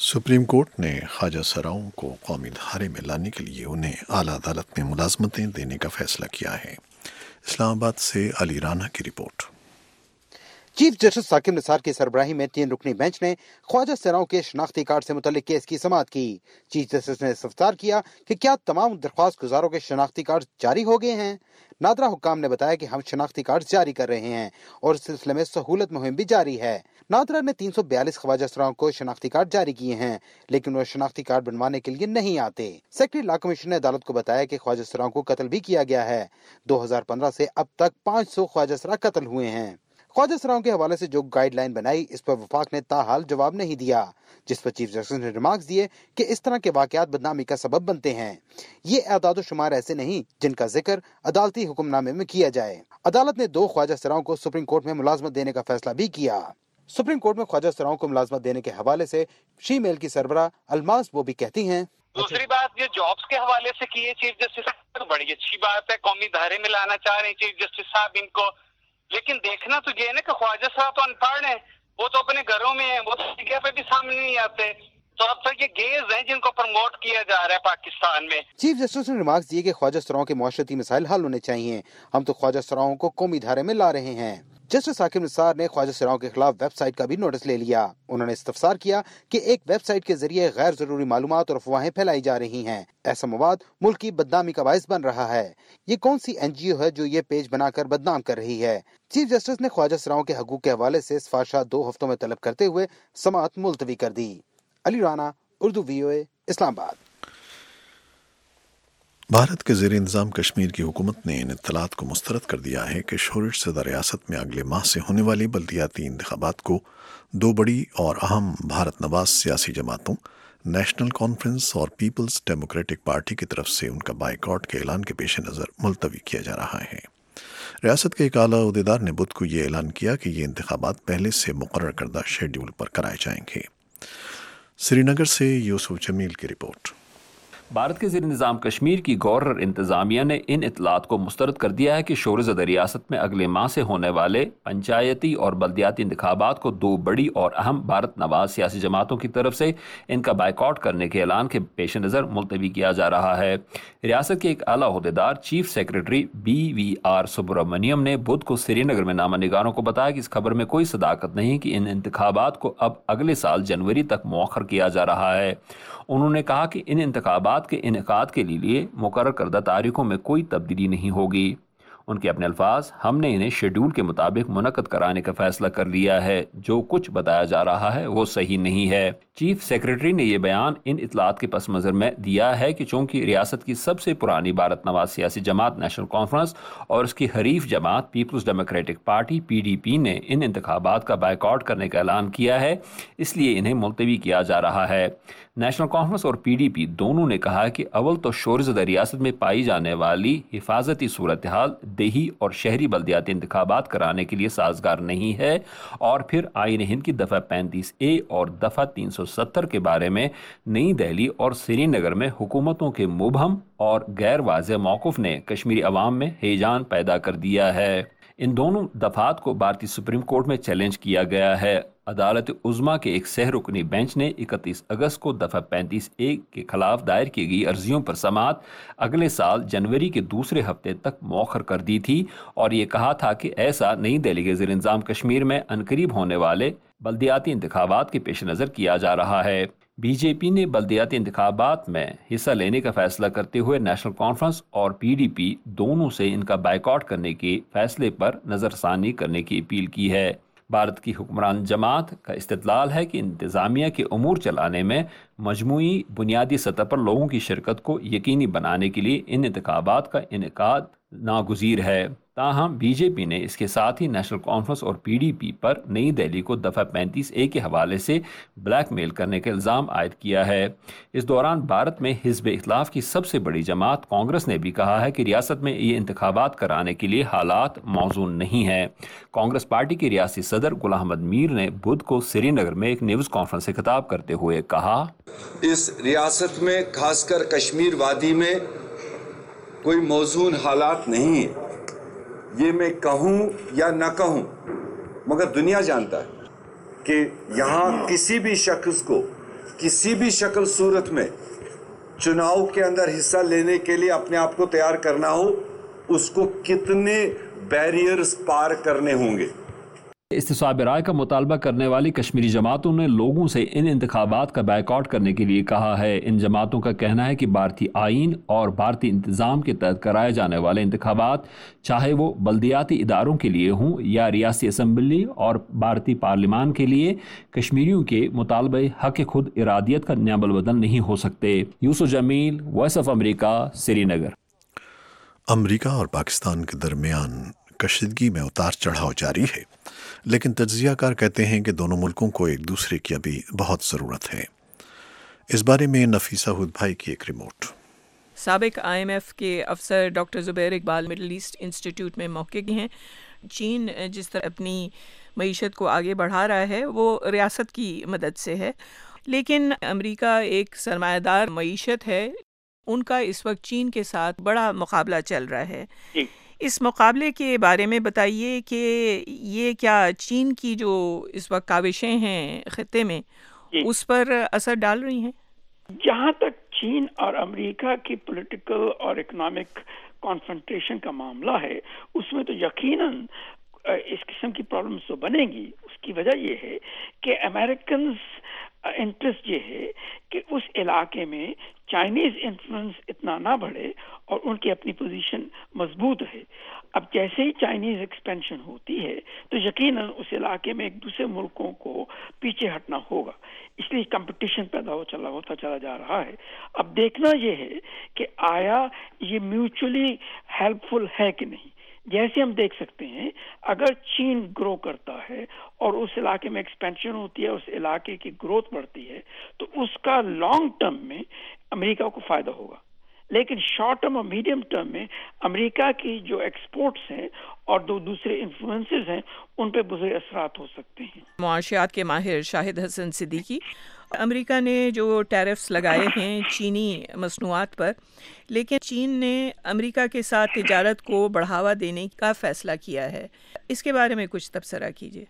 Supreme court ने ख्वाजा सराओं को कौमी धारे में लाने के लिए उन्हें आला अदालत में मुलाजमतें देने का फैसला किया है। इस्लामाबाद से अली राना की रिपोर्ट। चीफ जस्टिस साकिब निसार की सरबराही में 3 रुकनी बेंच ने ख्वाजा सराओं के शनाख्ती कार्ड से मुतल्लिक केस की समाअत की। चीफ जस्टिस ने इस्तफसार किया कि क्या तमाम दरख्वास्त गुजारों के शनाख्ती कार्ड जारी हो गए हैं। नादरा हुक्काम ने बताया कि हम शनाख्ती कार्ड जारी कर रहे हैं और इस सिलसिले में सहूलत मुहिम भी जारी है। नादरा ने 342 ख्वाजा सराओं को शनाख्ती कार्ड जारी किए हैं, लेकिन वो शनाख्ती कार्ड बनवाने के लिए नहीं आते। सेक्रेटरी लॉ कमीशन ने अदालत को बताया कि ख्वाजा सराओं को कत्ल भी किया गया है। 2015 से अब तक 500 ख्वाजा सरा कत्ल हुए हैं। ख्वाजा सराओं के हवाले से जो गाइडलाइन बनाई, इस पर वफाक ने ताहाल जवाब नहीं दिया, जिस पर चीफ जस्टिस ने रिमार्क्स दिए कि इस तरह के वाकयात बदनामी का सबब बनते हैं। ये एदाद शुमार ऐसे नहीं जिनका जिक्र अदालती हुक्मनामे में किया जाए। अदालत ने 2 ख्वाजा सराओं को सुप्रीम कोर्ट में मुलाजमत देने का फैसला भी किया। सुप्रीम कोर्ट में ख्वाजा सराओं को मुलाजमत देने के हवाले से शी मेल की सरबराह अलमास वो भी कहती हैं, दूसरी बात ये जॉब्स के हवाले से की है चीफ जस्टिस, तो बड़ी अच्छी बात है, कौमी धारे में लाना चाह रहे हैं चीफ जस्टिस साहब इनको। लेकिन देखना तो ये है ना कि ख्वाजा साहब तो अनपढ़ हैं, वो तो अपने घरों में हैं, वो तो मीडिया पे भी सामने नहीं आते। तो अब तक ये गेज हैं जिनको प्रमोट किया जा रहा है पाकिस्तान में। चीफ जस्टिस ने रिमार्क्स दिए कि ख्वाजा सराओं के मुआशरती मसाइल हल होने चाहिए। हम तो ख्वाजा सराओं को कौमी धारे में ला रहे हैं। जस्टिस साकिब निसार ने ख्वाजा सराओं के खिलाफ वेबसाइट का भी नोटिस ले लिया। उन्होंने इस्तफसार किया कि एक वेबसाइट के जरिए गैर जरूरी मालूमात और अफवाहें फैलाई जा रही हैं। ऐसा मवाद मुल्क की बदनामी का बाइस बन रहा है। ये कौन सी NGO है जो ये पेज बनाकर बदनाम कर रही है। चीफ जस्टिस ने ख्वाजा सराओं के हकूक के हवाले से सिफारिशात 2 हफ्तों में तलब करते हुए समाअत मुलतवी कर दी। अली राना, उर्दू VOA, इस्लामाबाद। भारत के ज़ेर इंतज़ाम कश्मीर की हुकूमत ने इन इत्तलात को मुस्तरद कर दिया है कि शोरश ज़दा रियासत में अगले माह से होने वाली बल्दियाती इंतखाबात को 2 बड़ी और अहम भारत नवाज सियासी जमातों नेशनल कॉन्फ्रेंस और पीपल्स डेमोक्रेटिक पार्टी की तरफ से उनका बाइकआउट के ऐलान के पेश नज़र मुलतवी किया जा रहा है। रियासत के एक आला ओहदेदार ने बुध को ये ऐलान किया कि ये इंतखाबात पहले से मुकर्रर करदा शेड्यूल पर कराए जाएंगे। श्रीनगर से यूसुफ जमील की रिपोर्ट। भारत के ज़ेर निज़ाम कश्मीर की गवर्नर इंतज़ामिया ने इन इत्तलात को मुस्तरद कर दिया है कि शोर-ए-ज़दा रियासत में अगले माह से होने वाले पंचायती और बल्दियाती इंतखाबात को 2 बड़ी और अहम भारत नवाज सियासी जमातों की तरफ से इनका बाइकआउट करने के ऐलान के पेश नज़र मुलतवी किया जा रहा है। रियासत के एक आला ओहदेदार चीफ सेक्रेटरी BVR सुब्रमण्यम ने बुध को श्रीनगर में नामा निगारों को बताया कि इस खबर में कोई सदाकत नहीं कि इन इंतखाबात को अब अगले साल जनवरी तक मौखर किया जा रहा है। उन्होंने कहा कि इन इंतखाबात के इनेकाद के लिए मुकर्रर करदा तारीखों में कोई तब्दीली नहीं होगी। उनके अपने अल्फाज, हमने इन्हें शेड्यूल के मुताबिक मुनक्कद कराने का फैसला कर लिया है। जो कुछ बताया जा रहा है वो सही नहीं है। चीफ सेक्रेटरी ने यह बयान इन इत्तलात के पस मंजर में दिया है कि चूंकि रियासत की सबसे पुरानी भारत नवाज सियासी जमात नेशनल कॉन्फ्रेंस और उसकी हरीफ जमात पीपल्स डेमोक्रेटिक पार्टी PDP ने इन इंतखाबात का बाइकआउट करने का ऐलान किया है, इसलिए इन्हें मुलतवी किया जा रहा है। नेशनल कॉन्फ्रेंस और PDP दोनों ने कहा है कि अव्वल तो शोर-ए-ज़दा रियासत में पाई जाने वाली हिफाजती सूरत हाल देही और शहरी बल्दियाती इंतखाबात कराने के लिए साजगार नहीं है, और फिर आईन हिंद की दफ़ा 35A और दफ़ा 370 के बारे में नई दिल्ली और श्रीनगर में हुकूमतों के मुबहम और गैर वाज़ेह मौक़िफ़ ने कश्मीरी अवाम में हैजान पैदा कर दिया है। इन दोनों दफात को भारतीय सुप्रीम कोर्ट में चैलेंज किया गया है। अदालत उज़्मा के एक 6 रुकनी बेंच ने 31 अगस्त को दफ़ा 35A के खिलाफ दायर की गई अर्जियों पर समाअत अगले साल जनवरी के दूसरे हफ्ते तक मौखर कर दी थी और ये कहा था कि ऐसा नई दिल्ली के ज़ेर इंतज़ाम कश्मीर में अनकरीब होने वाले बल्दियाती इंतखाबात के पेश नज़र किया जा रहा है। BJP ने बल्दियाती इंतखाबात में हिस्सा लेने का फैसला करते हुए नेशनल कॉन्फ्रेंस और PDP दोनों से इनका बाइकआउट करने के फैसले पर नज़रसानी करने की अपील की है। भारत की हुक्मरान जमात का इस्तिदलाल है कि इंतज़ामिया के उमूर चलाने में मजमूई बुनियादी सतह पर लोगों की शिरकत को यकीनी बनाने के लिए इन इंतखाबात का इनेकाद नागुज़ीर है। ताहम BJP ने इसके साथ ही नेशनल कॉन्फ्रेंस और PDP पर नई दिल्ली को दफ़ा 35A के हवाले से ब्लैकमेल करने का इल्ज़ाम आयद किया है। इस दौरान भारत में हिज़्ब इख्तिलाफ की सबसे बड़ी जमात कांग्रेस ने भी कहा है कि रियासत में ये इंतखाबात कराने के लिए हालात मौजूद नहीं है। कांग्रेस पार्टी के रियासी सदर गुलाम अहमद मीर ने बुध को श्रीनगर में एक न्यूज़ कॉन्फ्रेंस से खिताब करते हुए कहा, इस रियासत में खासकर कश्मीर वादी में कोई मौजूद हालात नहीं है। ये मैं कहूँ या न कहूँ, मगर दुनिया जानता है कि यहाँ किसी भी शख्स को किसी भी शक्ल सूरत में चुनाव के अंदर हिस्सा लेने के लिए अपने आप को तैयार करना हो, उसको कितने बैरियर्स पार करने होंगे। इस्तिसाब राय का मुतालबा करने वाली कश्मीरी जमातों ने लोगों से इन इंतखाबात का बायकॉट करने के लिए कहा है। इन जमातों का कहना है कि भारतीय आइन और भारतीय इंतज़ाम के तहत कराए जाने वाले इंतखाबात, चाहे वो बल्दियाती इदारों के लिए हों या रियासती असम्बली और भारतीय पार्लियामान के लिए, कश्मीरियों के मुतालबे हक खुद इरादियत का न्याबल बदल नहीं हो सकते। Yusuf Jamil, voice of America, Srinagar. America और पाकिस्तान के दरमियान कशीदगी में उतार चढ़ाव जारी है, लेकिन तज्जियाकार कहते हैं कि दोनों मुल्कों को एक दूसरे की अभी बहुत ज़रूरत है। इस बारे में नफीसा हुद भाई की एक रिपोर्ट। साबिक IMF के अफसर doctor Zubair Iqbal Middle East Institute में मौक़िफ़ हैं। चीन जिस तरह अपनी मईशत को आगे बढ़ा रहा है वो रियासत की मदद से है, लेकिन अमेरिका एक सरमायादार मईशत है, उनका इस वक्त चीन के साथ बड़ा मुकाबला चल रहा है। इस मुकाबले के बारे में बताइए कि ये क्या चीन की जो इस वक्त काविशें हैं खित्ते में उस पर असर डाल रही हैं? जहाँ तक चीन और अमेरिका की पॉलिटिकल और इकोनॉमिक कॉन्फ्रंटेशन का मामला है, उसमें तो यकीनन इस किस्म की प्रॉब्लम्स तो बनेगी। उसकी वजह ये है कि अमेरिकन इंटरेस्ट ये है कि उस इलाके में चाइनीज इन्फ्लुएंस इतना ना बढ़े और उनकी अपनी पोजीशन मजबूत रहे। अब जैसे ही चाइनीज एक्सपेंशन होती है तो यकीनन उस इलाके में एक दूसरे मुल्कों को पीछे हटना होगा, इसलिए कंपटीशन पैदा होता चला जा रहा है। अब देखना ये है कि आया ये म्यूचुअली हेल्पफुल है कि नहीं। जैसे हम देख सकते हैं, अगर चीन ग्रो करता है और उस इलाके में एक्सपेंशन होती है, उस इलाके की ग्रोथ बढ़ती है, तो उसका लॉन्ग टर्म में अमेरिका को फायदा होगा। लेकिन शॉर्ट टर्म और मीडियम टर्म में अमेरिका की जो एक्सपोर्ट्स हैं और दो दूसरे इन्फ्लुएंसेस हैं, उन पे बुरे असरात हो सकते हैं। मुआशियात के माहिर शाहिद हसन सिद्दीकी, अमेरिका ने जो टैरिफ्स लगाए हैं चीनी मसनूआत पर, लेकिन चीन ने अमेरिका के साथ तिजारत को बढ़ावा देने का फैसला किया है, इसके बारे में कुछ तबसरा कीजिए।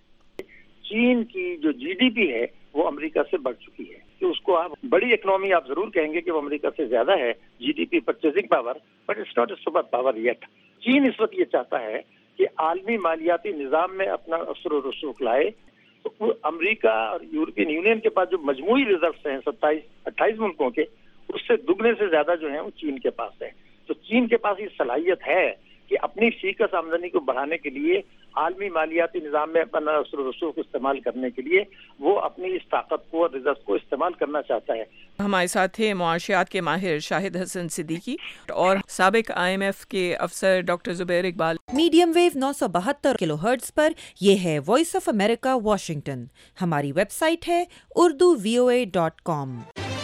चीन की जो GDP है वो अमेरिका से बढ़ चुकी है, कि उसको आप बड़ी इकोनॉमी आप जरूर कहेंगे कि वो अमेरिका से ज्यादा है GDP purchasing power, but it's not a super power yet. चीन इस वक्त ये चाहता है कि आलमी मालियाती निज़ाम में अपना असर और रसूख लाए, तो अमेरिका और यूरोपियन यूनियन के पास जो मजमूई रिजर्व्स हैं 27-28 मुल्कों के, उससे दुगने से ज्यादा जो है वो चीन के पास है। तो चीन के पास ये सलाहियत है कि अपनी फीकस आमदनी को बढ़ाने के लिए, आलमी मालियाती निज़ाम में अपना असर रसूख इस्तेमाल करने के लिए वो अपनी इस ताकत को और रिजर्व को इस्तेमाल करना चाहता है। हमारे साथ थे मुआशियात के माहिर शाहिद हसन सिद्दीकी और साबिक IMF के अफसर doctor Zubair Iqbal. Medium wave 972 kilohertz पर यह है वॉइस ऑफ अमेरिका वाशिंगटन। हमारी वेबसाइट है urduvoa.com।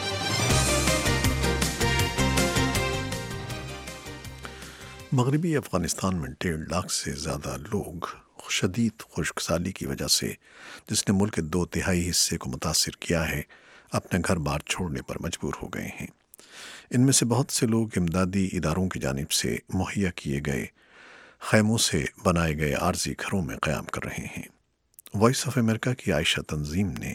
मगरबी अफ़गानिस्तान में 1.5 लाख से ज़्यादा लोग शदीद खुश्कसाली की वजह से, जिसने मुल्क के 2/3 हिस्से को मुतासिर किया है, अपने घर बार छोड़ने पर मजबूर हो गए हैं। इनमें से बहुत से लोग इमदादी इदारों की जानिब से मुहैया किए गए खैमों से बनाए गए आर्जी घरों में क़याम कर रहे हैं। वॉइस ऑफ अमेरिका की आयशा तंजीम ने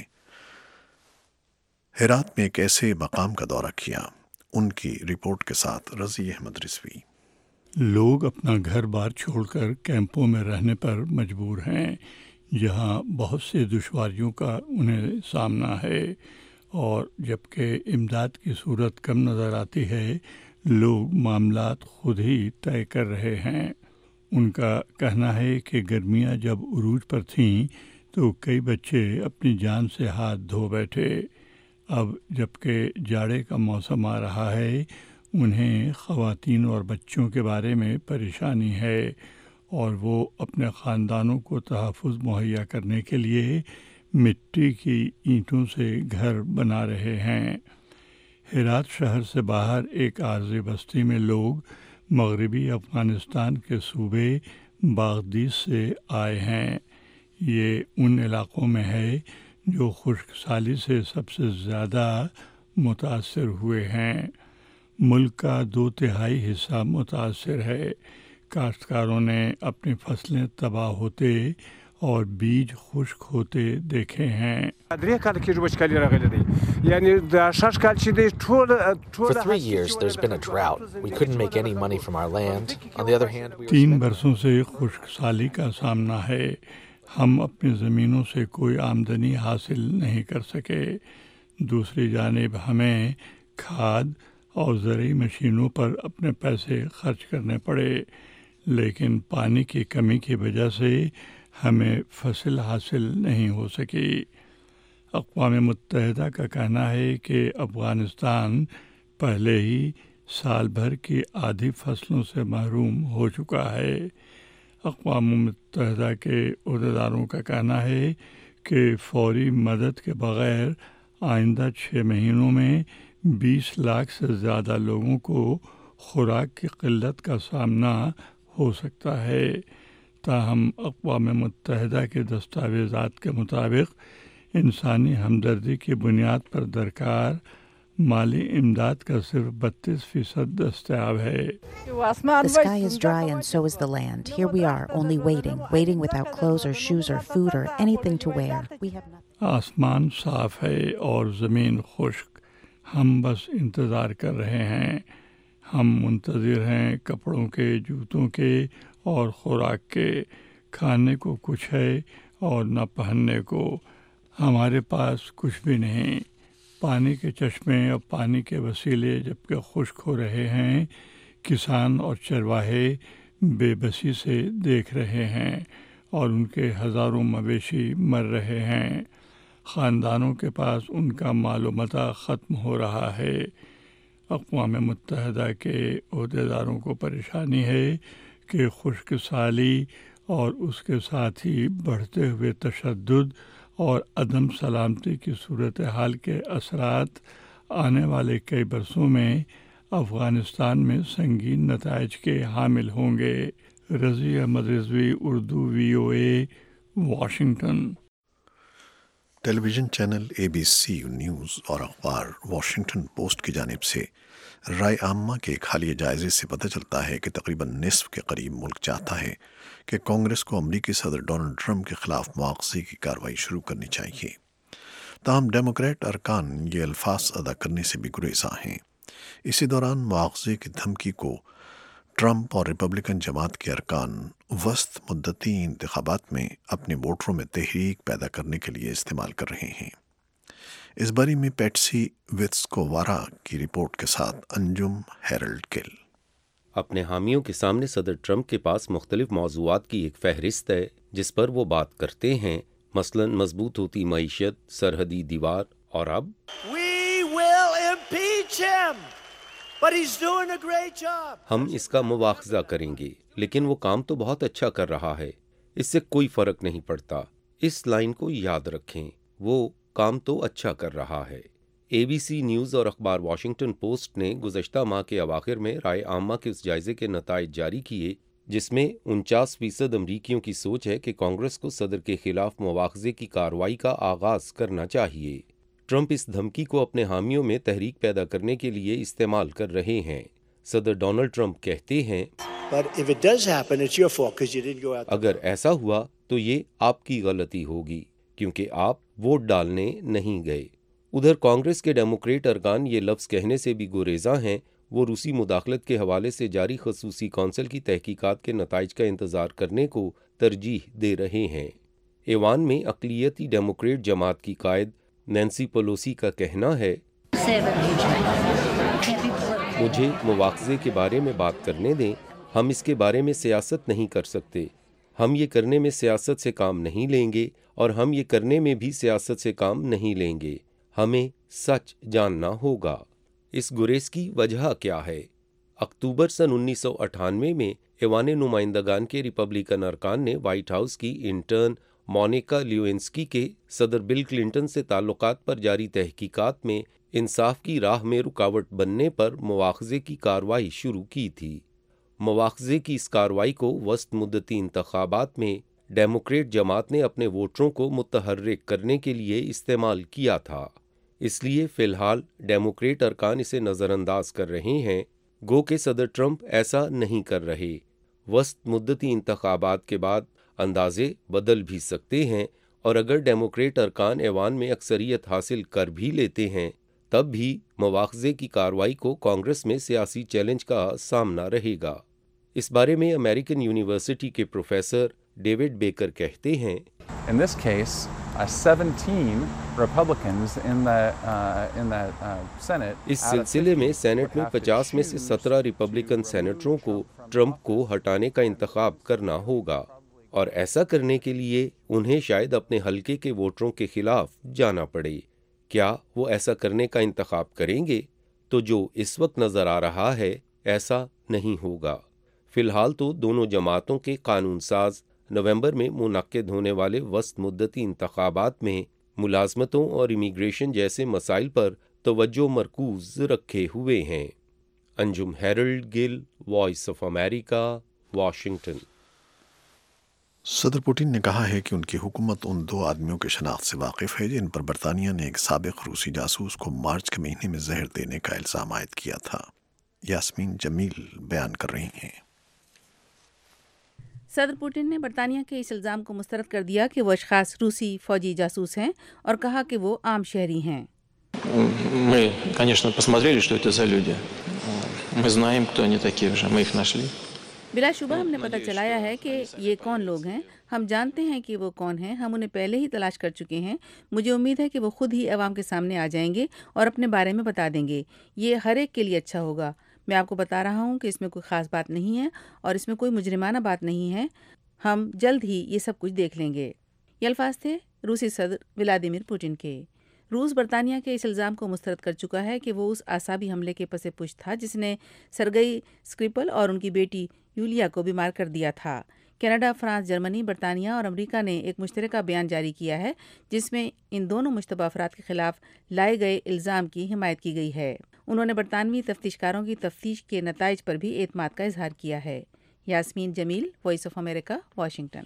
हेरात में एक ऐसे मकाम का दौरा किया। उनकी रिपोर्ट के साथ रज़ी अहमद रिजवी। लोग अपना घर बार छोड़कर कैंपों में रहने पर मजबूर हैं, जहां बहुत से दुश्वारियों का उन्हें सामना है, और जबकि इमदाद की सूरत कम नज़र आती है, लोग मामलात खुद ही तय कर रहे हैं। उनका कहना है कि गर्मियां जब उरूज पर थीं तो कई बच्चे अपनी जान से हाथ धो बैठे। अब जबकि जाड़े का मौसम आ रहा है, उन्हें ख़वातीन और बच्चों के बारे में परेशानी है और वो अपने ख़ानदानों को तहफ़्फ़ुज़ मुहैया करने के लिए मिट्टी की ईंटों से घर बना रहे हैं। हेरात शहर से बाहर एक आर्ज़ी बस्ती में लोग मगरबी अफ़गानिस्तान के सूबे बागदीस से आए हैं। ये उन इलाक़ों में है जो खुश्कसाली से सबसे ज़्यादा मुतासर हुए हैं। मुल्क का 2/3 हिस्सा मुतासर है। काश्तकारों ने अपनी फसलें तबाह होते اور بیج خشک ہوتے دیکھے ہیں۔ For 3 years, there's been a drought. We couldn't make any money from our land. On the other hand, 3 برسوں سے خشک سالی کا سامنا ہے۔ ہم اپنی زمینوں سے کوئی آمدنی حاصل نہیں کر سکے۔ دوسری جانب ہمیں کھاد اور زرعی مشینوں پر اپنے پیسے خرچ کرنے پڑے، لیکن پانی کی کمی کی وجہ سے ہمیں فصل حاصل نہیں ہو سکی۔ اقوام متحدہ کا کہنا ہے کہ افغانستان پہلے ہی سال بھر کی آدھی فصلوں سے محروم ہو چکا ہے۔ اقوام متحدہ کے عہدیداروں کا کہنا ہے کہ فوری مدد کے بغیر آئندہ 6 مہینوں میں 20 لاکھ سے زیادہ لوگوں کو خوراک کی قلت کا سامنا ہو سکتا ہے۔ تاہم اقوام متحدہ کے دستاویزات کے مطابق انسانی ہمدردی کی بنیاد پر درکار مالی امداد کا صرف 32% دستیاب ہے۔ The sky is dry and so is the land. Here we are, only waiting without clothes or shoes or food or anything to wear. آسمان صاف ہے اور زمین خشک، ہم بس انتظار کر رہے ہیں۔ ہم منتظر ہیں کپڑوں کے، جوتوں کے اور خوراک کے۔ کھانے کو کچھ ہے اور نہ پہننے کو۔ ہمارے پاس کچھ بھی نہیں۔ پانی کے چشمے اور پانی کے وسیلے جبکہ خشک ہو رہے ہیں، کسان اور چرواہے بے بسی سے دیکھ رہے ہیں اور ان کے ہزاروں مویشی مر رہے ہیں۔ خاندانوں کے پاس ان کا مال و متاع ختم ہو رہا ہے۔ اقوام متحدہ کے عہدیداروں کو پریشانی ہے کہ خشک سالی اور اس کے ساتھ ہی بڑھتے ہوئے تشدد اور عدم سلامتی کی صورتحال کے اثرات آنے والے کئی برسوں میں افغانستان میں سنگین نتائج کے حامل ہوں گے۔ Razi Ahmed Rizvi, Urdu VOA، Washington. Television channel ABC news اور اخبار واشنگٹن پوسٹ کی جانب سے رائے عامہ کے ایک حالیہ جائزے سے پتہ چلتا ہے کہ تقریباً نصف کے قریب ملک چاہتا ہے کہ کانگریس کو امریکی صدر ڈونلڈ ٹرمپ کے خلاف مواخذے کی کارروائی شروع کرنی چاہیے۔ تاہم ڈیموکریٹ ارکان یہ الفاظ ادا کرنے سے بھی گریزاں ہیں۔ اسی دوران مواخذے کی دھمکی کو ٹرمپ اور ریپبلکن جماعت کے ارکان وسط مدتی انتخابات میں اپنے ووٹروں میں تحریک پیدا کرنے کے لیے استعمال کر رہے ہیں۔ اس بارے میں پیٹسی ویتسکووارا کی رپورٹ کے ساتھ انجم ہیرلڈ گل۔ اپنے حامیوں کے سامنے صدر ٹرمپ کے پاس مختلف موضوعات کی ایک فہرست ہے جس پر وہ بات کرتے ہیں، مثلا مضبوط ہوتی معیشت، سرحدی دیوار، اور اب ہم اس کا مواخذہ کریں گے، لیکن وہ کام تو بہت اچھا کر رہا ہے، اس سے کوئی فرق نہیں پڑتا۔ اس لائن کو یاد رکھیں، وہ کام تو اچھا کر رہا ہے۔ ABC نیوز اور اخبار واشنگٹن پوسٹ نے گزشتہ ماہ کے اواخر میں رائے عامہ کے اس جائزے کے نتائج جاری کیے، جس میں 49% امریکیوں کی سوچ ہے کہ کانگریس کو صدر کے خلاف مواخذے کی کارروائی کا آغاز کرنا چاہیے۔ ٹرمپ اس دھمکی کو اپنے حامیوں میں تحریک پیدا کرنے کے لیے استعمال کر رہے ہیں۔ صدر ڈونلڈ ٹرمپ کہتے ہیں، اگر ایسا ہوا تو یہ آپ کی غلطی ہوگی کیونکہ آپ ووٹ ڈالنے نہیں گئے۔ ادھر کانگریس کے ڈیموکریٹ ارکان یہ لفظ کہنے سے بھی گریزاں ہیں۔ وہ روسی مداخلت کے حوالے سے جاری خصوصی کونسل کی تحقیقات کے نتائج کا انتظار کرنے کو ترجیح دے رہے ہیں۔ ایوان میں اقلیتی ڈیموکریٹ جماعت کی قائد نینسی پیلوسی کا کہنا ہے، مجھے مواخذے کے بارے میں بات کرنے دیں، ہم اس کے بارے میں سیاست نہیں کر سکتے، ہم یہ کرنے میں سیاست سے کام نہیں لیں گے اور ہم یہ کرنے میں بھی سیاست سے کام نہیں لیں گے، ہمیں سچ جاننا ہوگا۔ اس گریز کی وجہ کیا ہے؟ اکتوبر سن 1998 میں ایوان نمائندگان کے ریپبلکن ارکان نے وائٹ ہاؤس کی انٹرن مونیکا لیوینسکی کے صدر بل کلنٹن سے تعلقات پر جاری تحقیقات میں انصاف کی راہ میں رکاوٹ بننے پر مواخذے کی کارروائی شروع کی تھی۔ مواخذے کی اس کارروائی کو وسط مدتی انتخابات میں ڈیموکریٹ جماعت نے اپنے ووٹروں کو متحرک کرنے کے لیے استعمال کیا تھا، اس لیے فی الحال ڈیموکریٹ ارکان اسے نظر انداز کر رہے ہیں، گو کہ صدر ٹرمپ ایسا نہیں کر رہے۔ وسط مدتی انتخابات کے بعد اندازے بدل بھی سکتے ہیں، اور اگر ڈیموکریٹ ارکان ایوان میں اکثریت حاصل کر بھی لیتے ہیں تب بھی مواخذے کی کارروائی کو کانگریس میں سیاسی چیلنج کا سامنا رہے گا۔ اس بارے میں امریکن یونیورسٹی کے پروفیسر ڈیوڈ بیکر کہتے ہیں، In this case, 17 Republicans in the Senate. اس سلسلے میں سینٹ میں 50 میں سے 17 ریپبلکن سینیٹروں کو ٹرمپ کو ہٹانے کا انتخاب کرنا ہوگا، اور ایسا کرنے کے لیے انہیں شاید اپنے حلقے کے ووٹروں کے خلاف جانا پڑے۔ کیا وہ ایسا کرنے کا انتخاب کریں گے؟ تو جو اس وقت نظر آ رہا ہے ایسا نہیں ہوگا۔ فی الحال تو دونوں جماعتوں کے قانون ساز نومبر میں منعقد ہونے والے وسط مدتی انتخابات میں ملازمتوں اور امیگریشن جیسے مسائل پر توجہ مرکوز رکھے ہوئے ہیں۔ Anjum Harold Gill, voice of America, Washington. صدر پوٹن نے کہا ہے کہ ان کی حکومت ان 2 آدمیوں کی شناخت سے واقف ہے جن پر برطانیہ نے ایک سابق روسی جاسوس کو مارچ کے مہینے میں زہر دینے کا الزام عائد کیا تھا۔ یاسمین جمیل بیان کر رہی ہیں۔ صدر پوٹن نے برطانیہ کے اس الزام کو مسترد کر دیا کہ وہ اشخاص روسی فوجی جاسوس ہیں اور کہا کہ وہ عام شہری ہیں۔ Мы, конечно, посмотрели, что это за люди. Мы знаем, кто они такие уже. Мы их нашли. بلا شبہ ہم نے پتہ چلایا ہے کہ یہ کون لوگ ہیں، ہم جانتے ہیں کہ وہ کون ہیں، ہم انہیں پہلے ہی تلاش کر چکے ہیں۔ مجھے امید ہے کہ وہ خود ہی عوام کے سامنے آ جائیں گے اور اپنے بارے میں بتا دیں گے۔ یہ ہر ایک کے لیے اچھا ہوگا۔ میں آپ کو بتا رہا ہوں کہ اس میں کوئی خاص بات نہیں ہے اور اس میں کوئی مجرمانہ بات نہیں ہے۔ ہم جلد ہی یہ سب کچھ دیکھ لیں گے۔ یہ الفاظ تھے روسی صدر ولادیمیر پوٹن کے۔ روس برطانیہ کے اس الزام کو مسترد کر چکا ہے کہ وہ اس اعصابی حملے کے پس پشت تھا جس نے سرگئی اسکریپل اور ان کی بیٹی یولیا کو بیمار کر دیا تھا۔ کینیڈا، فرانس، جرمنی، برطانیہ اور امریکہ نے ایک مشترکہ بیان جاری کیا ہے جس میں ان دونوں مشتبہ افراد کے خلاف لائے گئے الزام کی حمایت کی گئی ہے۔ انہوں نے برطانوی تفتیشکاروں کی تفتیش کے نتائج پر بھی اعتماد کا اظہار کیا ہے۔ Yasmin Jamil, voice of America, Washington.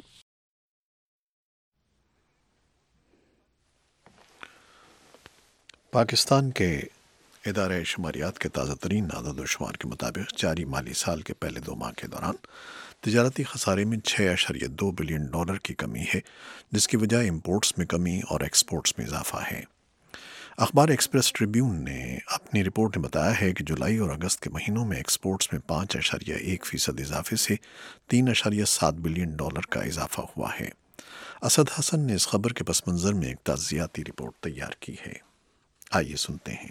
Pakistan کے ادارہ شماریات کے تازہ ترین اعداد و شمار کے مطابق جاری مالی سال کے پہلے 2 ماہ کے دوران تجارتی خسارے میں $6.2 بلین کی کمی ہے، جس کی وجہ امپورٹس میں کمی اور ایکسپورٹس میں اضافہ ہے۔ اخبار ایکسپریس ٹریبیون نے اپنی رپورٹ میں بتایا ہے کہ جولائی اور اگست کے مہینوں میں ایکسپورٹس میں 5.1% اضافے سے $3.7 بلین کا اضافہ ہوا ہے۔ اسد حسن نے اس خبر کے پس منظر میں ایک تعزیاتی رپورٹ تیار کی ہے، آئیے سنتے ہیں۔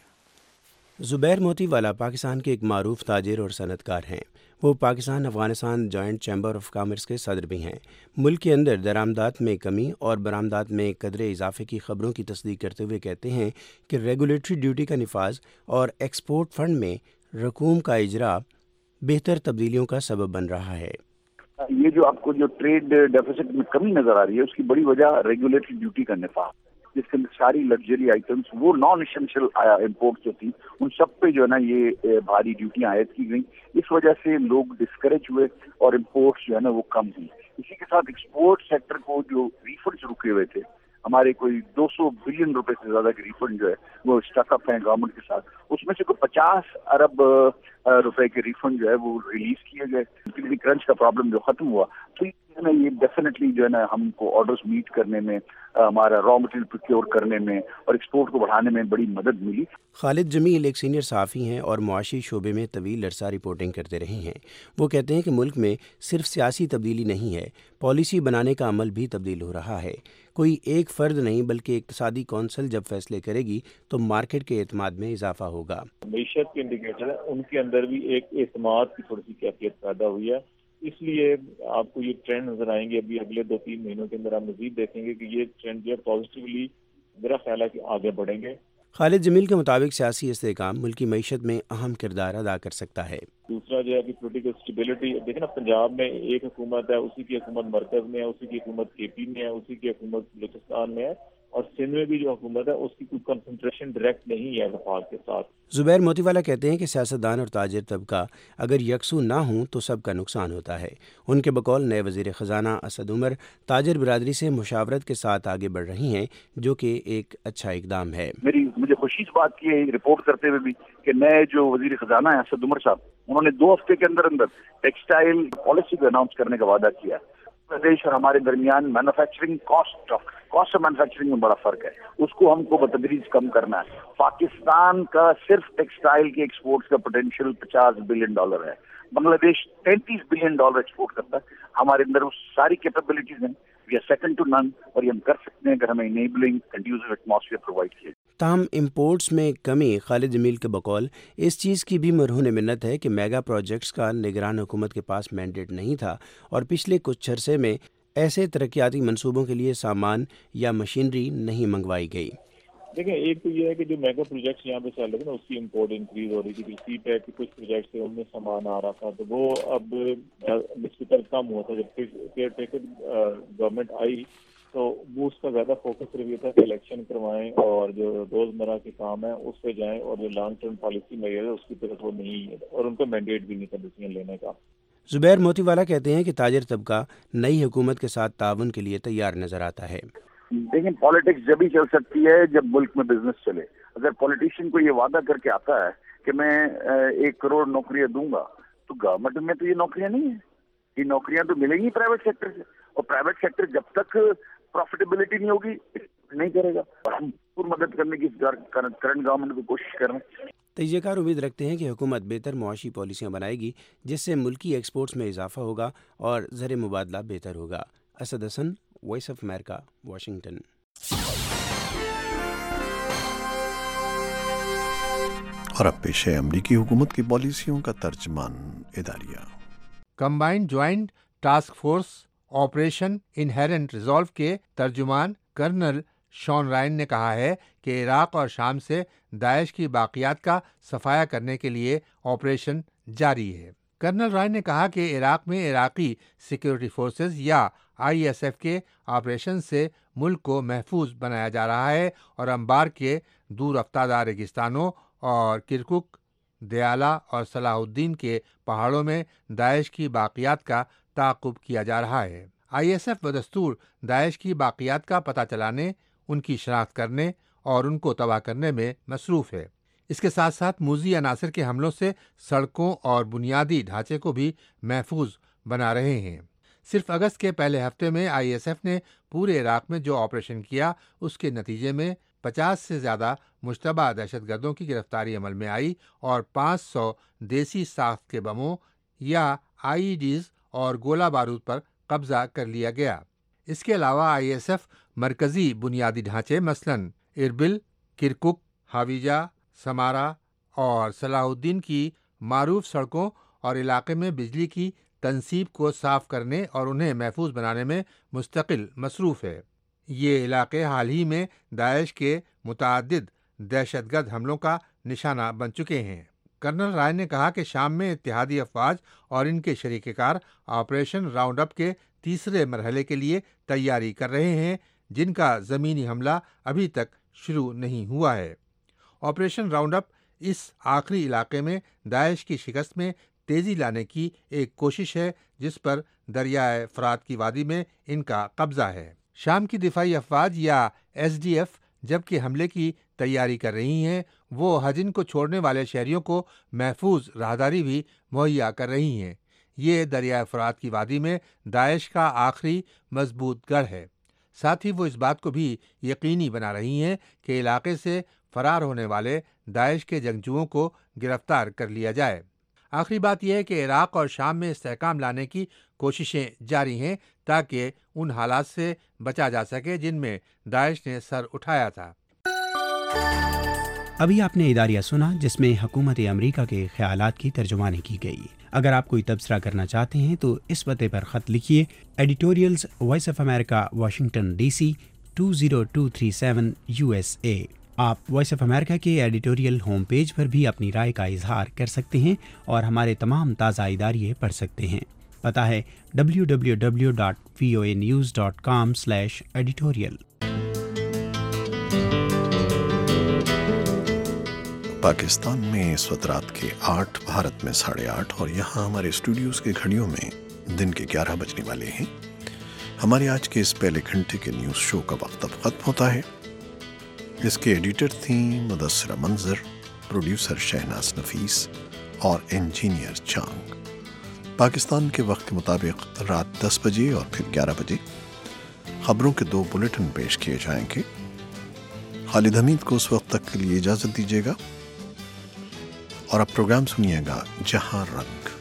زبیر موتی والا پاکستان کے ایک معروف تاجر اور صنعت کار ہیں۔ وہ Pakistan Afghanistan joint chamber of commerce کے صدر بھی ہیں۔ ملک کے اندر درآمدات میں کمی اور برآمدات میں قدرے اضافے کی خبروں کی تصدیق کرتے ہوئے کہتے ہیں کہ ریگولیٹری ڈیوٹی کا نفاذ اور ایکسپورٹ فنڈ میں رقوم کا اجرا بہتر تبدیلیوں کا سبب بن رہا ہے۔ یہ جو آپ کو جو ٹریڈ ڈیفیسٹ میں کمی نظر آ رہی ہے اس کی بڑی وجہ ریگولیٹری ڈیوٹی کا نفاذ، جس کے اندر ساری لگژری آئٹمس وہ نان اسینشل امپورٹ جو تھی ان سب پہ جو ہے نا یہ بھاری ڈیوٹیاں عائد کی گئیں۔ اس وجہ سے لوگ ڈسکریج ہوئے اور امپورٹس جو ہے نا وہ کم ہوئی۔ اسی کے ساتھ ایکسپورٹ سیکٹر کو جو ریفنڈز رکے ہوئے تھے، ہمارے کوئی 200 بلین روپے سے زیادہ کے ریفنڈ جو ہے وہ اسٹک اپ ہیں گورنمنٹ کے ساتھ، اس میں سے کوئی 50 ارب روپے کے ریفنڈ جو ہے وہ ریلیز کیے گئے۔ لکوڈیٹی کرنچ کا پرابلم جو ختم ہوا تو یہ ڈیفینیٹلی جو ہے نا ہم کو آرڈرز میٹ کرنے میں، ہمارا را مٹیریل پروکیور کرنے میں اور ایکسپورٹ کو بڑھانے میں بڑی مدد ملی۔ خالد جمیل ایک سینئر صحافی ہیں اور معاشی شعبے میں طویل عرصہ رپورٹنگ کرتے رہے ہیں۔ وہ کہتے ہیں کہ ملک میں صرف سیاسی تبدیلی نہیں ہے، پالیسی بنانے کا عمل بھی تبدیل ہو رہا ہے۔ کوئی ایک فرد نہیں بلکہ اقتصادی کونسل جب فیصلے کرے گی تو مارکیٹ کے اعتماد میں اضافہ ہوگا۔ معیشت کے انڈیکیٹر ہیں ان کے اندر بھی ایک اعتماد کی تھوڑی سی کیفیت پیدا ہوئی ہے، اس لیے آپ کو یہ ٹرینڈ نظر آئیں گے ابھی اگلے 2-3 مہینوں کے اندر آپ مزید دیکھیں گے کہ یہ ٹرینڈ جو ہے پازیٹیولی میرا خیال ہے کہ آگے بڑھیں گے۔ خالد جمیل کے مطابق سیاسی استحکام ملکی معیشت میں اہم کردار ادا کر سکتا ہے۔ دوسرا جو ہے کہ پولیٹیکل اسٹیبلٹی، دیکھیں نا پنجاب میں ایک حکومت ہے، اسی کی حکومت مرکز میں ہے، اسی کی حکومت کے پی میں ہے، اسی کی حکومت بلوچستان میں ہے، اور سندھ میں بھی جو حکومت ہے اس کی کوئی کنسنٹریشن ڈائریکٹ نہیں ہے وفاق کے ساتھ۔ زبیر موتی والا کہتے ہیں کہ سیاستدان اور تاجر طبقہ اگر یکسو نہ ہوں تو سب کا نقصان ہوتا ہے۔ ان کے بقول نئے وزیر خزانہ اسد عمر تاجر برادری سے مشاورت کے ساتھ آگے بڑھ رہی ہیں، جو کہ ایک اچھا اقدام ہے۔ مجھے خوشی اس بات کی ہے رپورٹ کرتے ہوئے بھی کہ نئے جو وزیر خزانہ ہیں اسد عمر صاحب، انہوں نے 2 ہفتے کے اندر ٹیکسٹائل پالیسی کو اناؤنس کرنے کا وعدہ کیا۔ प्रदेश और हमारे दरमियान मैन्युफैक्चरिंग कॉस्ट ऑफ मैन्युफैक्चरिंग में बड़ा फर्क है, उसको हमको बतदरीज कम करना है। पाकिस्तान का सिर्फ टेक्सटाइल के एक्सपोर्ट्स का पोटेंशियल $50 बिलियन है, बांग्लादेश $33 बिलियन एक्सपोर्ट करता है। हमारे अंदर वो सारी कैपेबिलिटीज हैं, we are second to none, और ये हम कर सकते हैं अगर हमें इनेबलिंग कंड्यूसिव एटमॉस्फेयर प्रोवाइड किया। ताहम इम्पोर्ट्स में कमी खालिद जमील के बकौल इस चीज़ की भी मरहून मिन्नत है कि मेगा प्रोजेक्ट्स का निगरान हुकूमत के पास मैंडेट नहीं था और पिछले कुछ अरसे में ऐसे तरक्याती मंसूबों के लिए सामान या मशीनरी नहीं मंगवाई गई। देखें, एक तो ये है कि जो मेगा प्रोजेक्ट्स यहाँ पे चल रहे थे ना, उसकी इम्पोर्ट इंक्रीज हो रही थी। सी पैक के कुछ प्रोजेक्ट्स थे, उनमें सामान आ रहा था, तो वो अब निस्बतन कम हुआ था। जब केयर टेकर गवर्नमेंट आई तो वो उसका ज़्यादा फोकस सिर्फ ये था कि इलेक्शन करवाएं और जो रोज़मर्रा के काम है उस पर जाएं, और जो लॉन्ग टर्म पॉलिसी में है उसकी तरफ वो नहीं है, और उनको मैंडेट भी नहीं था डिसीजन लेने का। जुबैर मोतीवाला कहते हैं कि ताजिर तबका नई हुकूमत के साथ ताउन के लिए तैयार नजर आता है। लेकिन पॉलिटिक्स जब ही चल सकती है जब मुल्क में बिजनेस चले। अगर पॉलिटिशियन को ये वादा करके आता है कि मैं 1 करोड़ नौकरियां दूंगा, तो गवर्नमेंट में तो ये नौकरियां नहीं है, ये नौकरियां तो मिलेंगी प्राइवेट सेक्टर से, और प्राइवेट सेक्टर जब तक प्रॉफिटेबिलिटी नहीं होगी नहीं करेगा। और हम पूरी मदद करने की करंट गवर्नमेंट को कोशिश कर रहे हैं। तजज़ियाकार उम्मीद रखते हैं कि हुकूमत बेहतर मुआशी पॉलिसियाँ बनाएगी जिससे मुल्की एक्सपोर्ट्स में इजाफा होगा और ज़र मुबादला बेहतर होगा। Asad Hasan, voice of America, Washington. और अब पेश है अमरीकी हुकूमत की पॉलिसियों का तर्जमान इदारिया। Combined joint task force operation inherent resolve के तर्जुमान कर्नल शॉन रायन ने कहा है कि इराक और शाम से दाइश की बाकियात का सफाया करने के लिए ऑपरेशन जारी है। कर्नल रायन ने कहा कि इराक में इराकी सिक्योरिटी फोर्सेस या ISF के ऑपरेशन से मुल्क को महफूज बनाया जा रहा है और अंबार के दूर अफ्तादा रेगिस्तानों और किरकुक, दयाला और सलाहुद्दीन के पहाड़ों में दाइश की बाकियात का ताक़ुब किया जा रहा है। ISF बदस्तूर दाइश की बाकियात का पता चलाने, उनकी शनाख्त करने और उनको तबाह करने में मसरूफ़ है। इसके साथ साथ मूज़ी अनासर के हमलों से सड़कों और बुनियादी ढांचे को भी महफूज बना रहे हैं। सिर्फ अगस्त के पहले हफ्ते में ISF ने पूरे इराक में जो ऑपरेशन किया, उसके नतीजे में 50 से ज़्यादा मुश्तबा दहशतगर्दों की गिरफ्तारी अमल में आई और 500 देसी साख्त के बमों या IEDs और गोला बारूद पर कब्जा कर लिया गया। इसके अलावा ISF मरकज़ी बुनियादी ढांचे मसलन इरबिल, किरकुक, हाविजा, समारा और सलाहुद्दीन की मारूफ सड़कों और इलाके में बिजली की तनसीब को साफ करने और उन्हें महफूज बनाने में मुस्तकिल मसरूफ़ है। ये इलाके हाल ही में दाइश के मुतअद्दिद दहशतगर्द हमलों का निशाना बन चुके हैं। कर्नल राय ने कहा कि शाम में इत्तेहादी अफवाज और इनके शरीककार ऑपरेशन राउंड अप के तीसरे मरहले के लिए तैयारी कर रहे हैं, जिनका ज़मीनी हमला अभी तक शुरू नहीं हुआ है। ऑपरेशन राउंड अप इस आखिरी इलाके में दाइश की शिकस्त में तेज़ी लाने की एक कोशिश है, जिस पर दरियाए फ़रात की वादी में इनका कब्ज़ा है। शाम की दिफाई अफवाज या SDF जबकि हमले की तैयारी कर रही हैं, वो हजिन को छोड़ने वाले शहरियों को महफूज राहदारी भी मुहैया कर रही हैं। ये दरियाए फ़रात की वादी में दाइश का आखिरी मजबूत गढ़ है। साथ ही वो इस बात को भी यकीनी बना रही हैं कि इलाके से फ़रार होने वाले दाइश के जंगजुओं को गिरफ्तार कर लिया जाए। आखिरी बात यह है कि इराक और शाम में इस्तेहकाम लाने की कोशिशें जारी हैं ताकि उन हालात से बचा जा सके जिनमें दाइश ने सर उठाया था। अभी आपने इदारिया सुना जिसमें हुकूमत अमरीका के ख्यालात की तर्जुमानी की गई। अगर आप कोई तबसरा करना चाहते हैं तो इस पते पर ख़त लिखिए, editorials, voice of America, Washington DC 20237 USA। आप वॉइस ऑफ अमेरिका के एडिटोरियल होम पेज पर भी अपनी राय का इजहार कर सकते हैं और हमारे तमाम ताज़ा इदारिये पढ़ सकते हैं। पता है www.voanews.com/editorial। पाकिस्तान में इस वक्त रात के 8, भारत में 8:30 और यहाँ हमारे स्टूडियोज़ की घड़ियों में दिन के 11 बजने वाले हैं। हमारे आज के इस पहले घंटे के न्यूज़ शो का वक्त अब ख़त्म होता है। इसके एडिटर थी मुदस्सिरा मंजर, प्रोड्यूसर शहनाज नफीस और इंजीनियर चांग। پاکستان کے وقت کے مطابق رات 10 بجے اور پھر 11 بجے خبروں کے 2 بلیٹن پیش کیے جائیں گے۔ خالد حمید کو اس وقت تک کے لیے اجازت دیجیے گا اور اب پروگرام سنیے گا جہاں رنگ۔